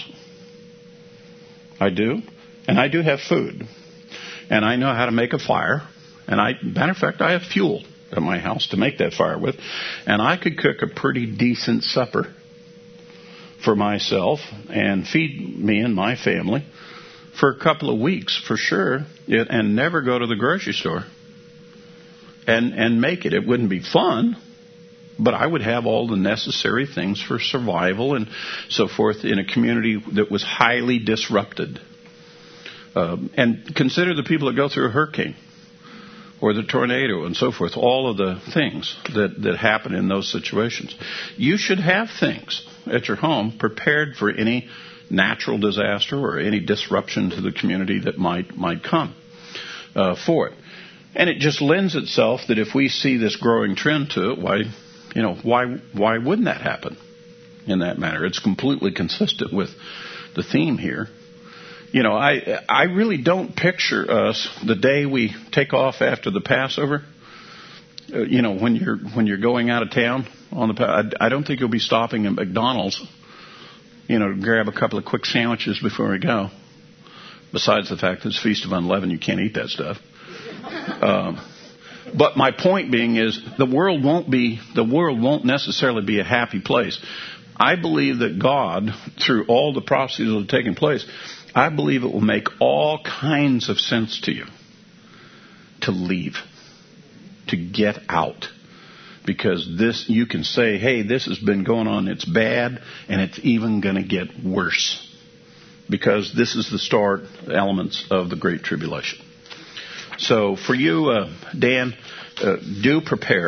I do. And I do have food. And I know how to make a fire. And I, matter of fact, I have fuel at my house to make that fire with. And I could cook a pretty decent supper for myself and feed me and my family for a couple of weeks for sure, and never go to the grocery store and and make it. It wouldn't be fun, but I would have all the necessary things for survival and so forth in a community that was highly disrupted. Um, and consider the people that go through a hurricane or the tornado and so forth, all of the things that, that happen in those situations. You should have things at your home prepared for any natural disaster or any disruption to the community that might might come uh, for it. And it just lends itself that if we see this growing trend to it, why, you know, why why wouldn't that happen in that manner? It's completely consistent with the theme here. You know, I I really don't picture us the day we take off after the Passover. Uh, you know, when you're when you're going out of town on the, I, I don't think you'll be stopping at McDonald's, you know, to grab a couple of quick sandwiches before we go. Besides the fact that it's Feast of Unleavened, you can't eat that stuff. Um, but my point being is the world won't be the world won't necessarily be a happy place. I believe that God, through all the prophecies that have taken place, I believe it will make all kinds of sense to you to leave, to get out. Because this, you can say, hey, this has been going on, it's bad, and it's even going to get worse. Because this is the start elements of the Great Tribulation. So for you, uh, Dan, uh, do prepare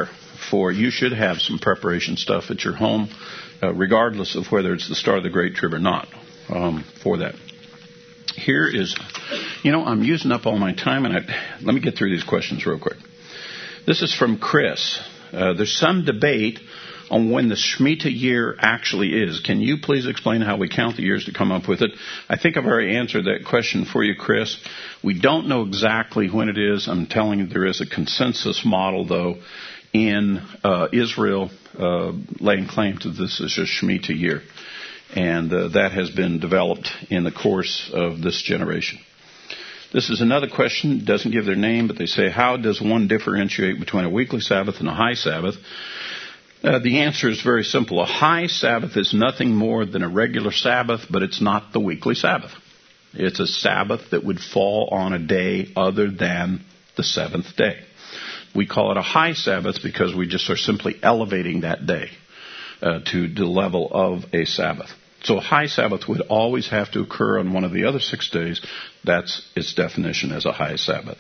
for, you should have some preparation stuff at your home, uh, regardless of whether it's the start of the Great Trib or not, um, for that. Here is, you know, I'm using up all my time, and I, let me get through these questions real quick. This is from Chris. Uh, there's some debate on when the Shemitah year actually is. Can you please explain how we count the years to come up with it? I think I've already answered that question for you, Chris. We don't know exactly when it is. I'm telling you there is a consensus model, though, in uh, Israel uh, laying claim to this as a Shemitah year. And uh, that has been developed in the course of this generation. This is another question. It doesn't give their name, but they say, how does one differentiate between a weekly Sabbath and a high Sabbath? Uh, the answer is very simple. A high Sabbath is nothing more than a regular Sabbath, but it's not the weekly Sabbath. It's a Sabbath that would fall on a day other than the seventh day. We call it a high Sabbath because we just are simply elevating that day uh, to the level of a Sabbath. So a high Sabbath would always have to occur on one of the other six days. That's its definition as a high Sabbath.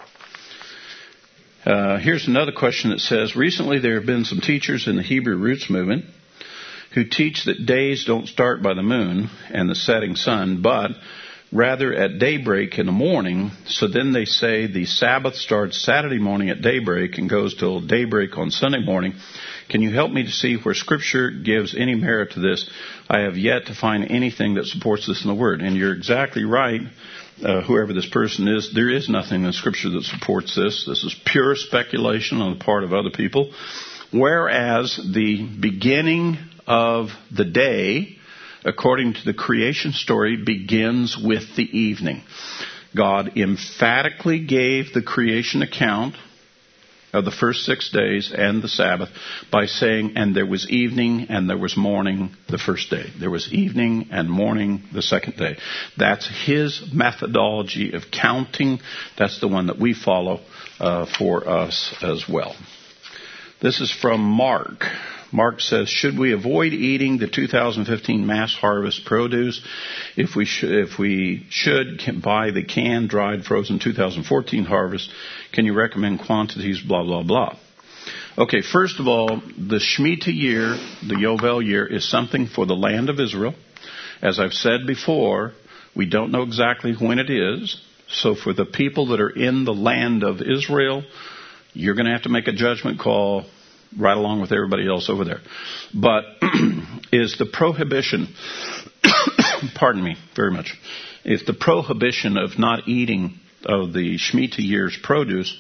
Uh, here's another question that says, recently there have been some teachers in the Hebrew Roots movement who teach that days don't start by the moon and the setting sun, but rather at daybreak in the morning. So then they say the Sabbath starts Saturday morning at daybreak and goes till daybreak on Sunday morning. Can you help me to see where Scripture gives any merit to this? I have yet to find anything that supports this in the Word. And you're exactly right, uh, whoever this person is. There is nothing in Scripture that supports this. This is pure speculation on the part of other people. Whereas the beginning of the day, according to the creation story, begins with the evening. God emphatically gave the creation account of the first six days and the Sabbath by saying, and there was evening and there was morning the first day. There was evening and morning the second day. That's his methodology of counting. That's the one that we follow uh, for us as well. This is from Mark. Mark says, should we avoid eating the two thousand fifteen mass harvest produce? If we should, if we should can buy the canned, dried, frozen two thousand fourteen harvest, can you recommend quantities, blah, blah, blah? Okay, first of all, the Shemitah year, the Yovel year, is something for the land of Israel. As I've said before, we don't know exactly when it is. So for the people that are in the land of Israel, you're going to have to make a judgment call right along with everybody else over there. But is the prohibition, pardon me very much, if the prohibition of not eating of the Shemitah year's produce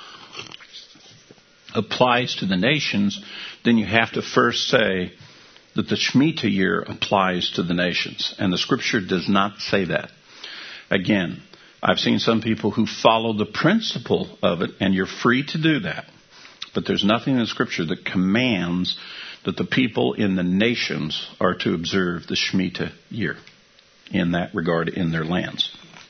applies to the nations, then you have to first say that the Shemitah year applies to the nations. And the Scripture does not say that. Again, I've seen some people who follow the principle of it, and you're free to do that. But there's nothing in Scripture that commands that the people in the nations are to observe the Shemitah year in that regard in their lands.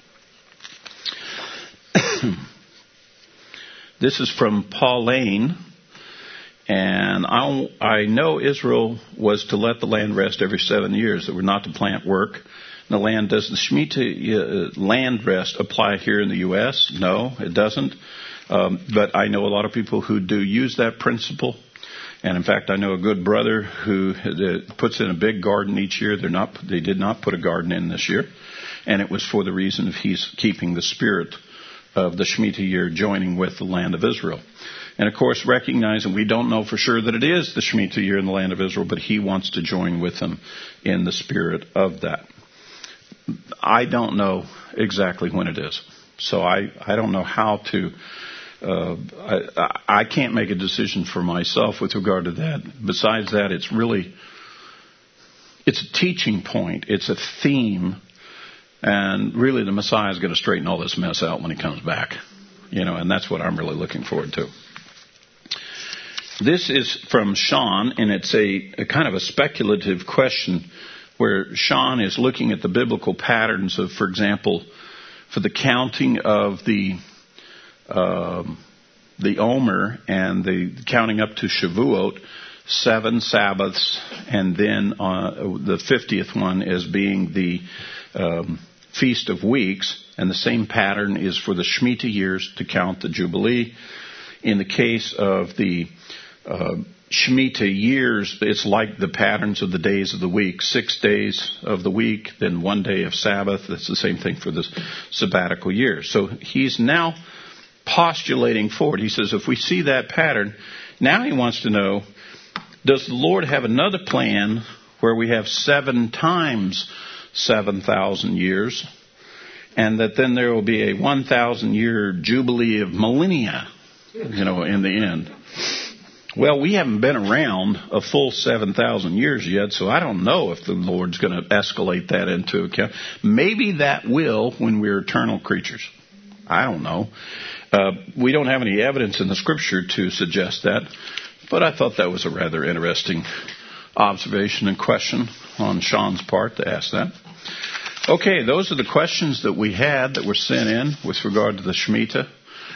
This is from Pauline. And I, I know Israel was to let the land rest every seven years. That we're not to plant work. The land, does the Shemitah uh, land rest apply here in the U S? No, it doesn't. Um, but I know a lot of people who do use that principle. And in fact, I know a good brother who uh, puts in a big garden each year. They're not, they did not put a garden in this year. And it was for the reason of he's keeping the spirit of the Shemitah year joining with the land of Israel. And of course, recognizing we don't know for sure that it is the Shemitah year in the land of Israel, but he wants to join with them in the spirit of that. I don't know exactly when it is. So I, I don't know how to, uh, I, I can't make a decision for myself with regard to that. Besides that, it's really, it's a teaching point. It's a theme. And really the Messiah is going to straighten all this mess out when he comes back. You know, and that's what I'm really looking forward to. This is from Sean, and it's a, a kind of a speculative question where Sean is looking at the biblical patterns of, for example, for the counting of the um, the Omer and the counting up to Shavuot, seven Sabbaths, and then uh, the fiftieth one as being the um, Feast of Weeks, and the same pattern is for the Shemitah years to count the Jubilee. In the case of the uh, Shemitah years, it's like the patterns of the days of the week. Six days of the week, then one day of Sabbath. That's the same thing for the sabbatical year. So he's now postulating forward. He says, if we see that pattern, now he wants to know, does the Lord have another plan where we have seven times seven thousand years, and that then there will be a one thousand year jubilee of millennia, you know, in the end? Well, we haven't been around a full seven thousand years yet, so I don't know if the Lord's going to escalate that into account. Maybe that will when we're eternal creatures. I don't know. Uh, we don't have any evidence in the Scripture to suggest that, but I thought that was a rather interesting observation and question on Sean's part to ask that. Okay, those are the questions that we had that were sent in with regard to the Shemitah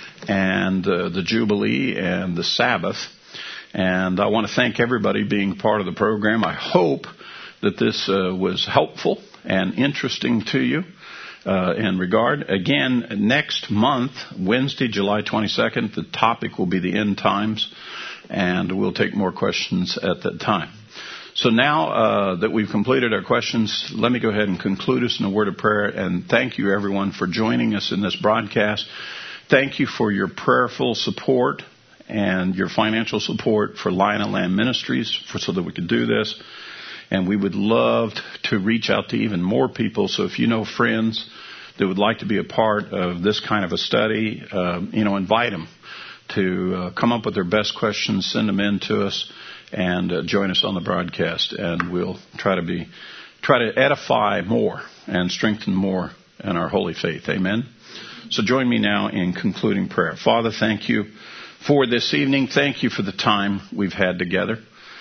and uh, the Jubilee and the Sabbath. And I want to thank everybody being part of the program. I hope that this uh, was helpful and interesting to you uh, in regard. Again, next month, Wednesday, July twenty-second, the topic will be the end times, and we'll take more questions at that time. So now uh, that we've completed our questions, let me go ahead and conclude us in a word of prayer. And thank you, everyone, for joining us in this broadcast. Thank you for your prayerful support and your financial support for Lion and Lamb Ministries for, so that we could do this. And we would love to reach out to even more people. So if you know friends that would like to be a part of this kind of a study, uh, you know, invite them to uh, come up with their best questions, send them in to us, and uh, join us on the broadcast. And we'll try to be, try to edify more and strengthen more in our holy faith. Amen. So join me now in concluding prayer. Father, thank you for this evening. Thank you for the time we've had together,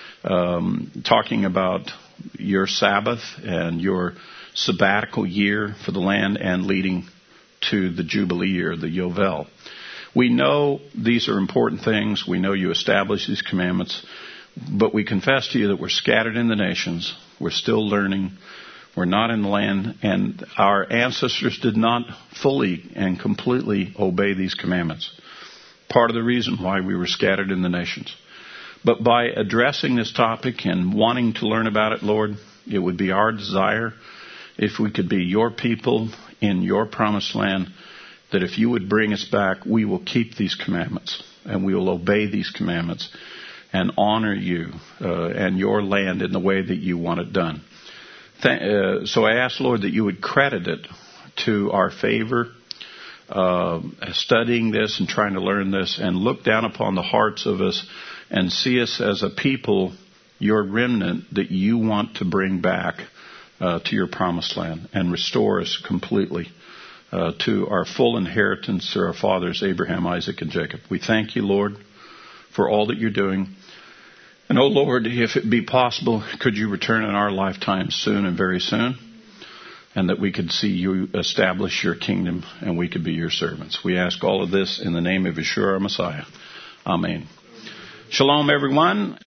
um, talking about your Sabbath and your sabbatical year for the land and leading to the Jubilee year, the Yovel. We know these are important things. We know you established these commandments, but we confess to you that we're scattered in the nations. We're still learning. We're not in the land, and our ancestors did not fully and completely obey these commandments. Part of the reason why we were scattered in the nations. But by addressing this topic and wanting to learn about it, Lord, it would be our desire, if we could be your people in your promised land, that if you would bring us back, we will keep these commandments and we will obey these commandments and honor you uh, and your land in the way that you want it done. Th- uh, so I ask, Lord, that you would credit it to our favor, Uh, studying this and trying to learn this, and look down upon the hearts of us and see us as a people, your remnant, that you want to bring back uh, to your promised land and restore us completely uh, to our full inheritance through our fathers, Abraham, Isaac, and Jacob. We thank you, Lord, for all that you're doing. And, oh, Lord, if it be possible, could you return in our lifetime soon and very soon? And that we could see you establish your kingdom and we could be your servants. We ask all of this in the name of Yeshua, our Messiah. Amen. Shalom, everyone.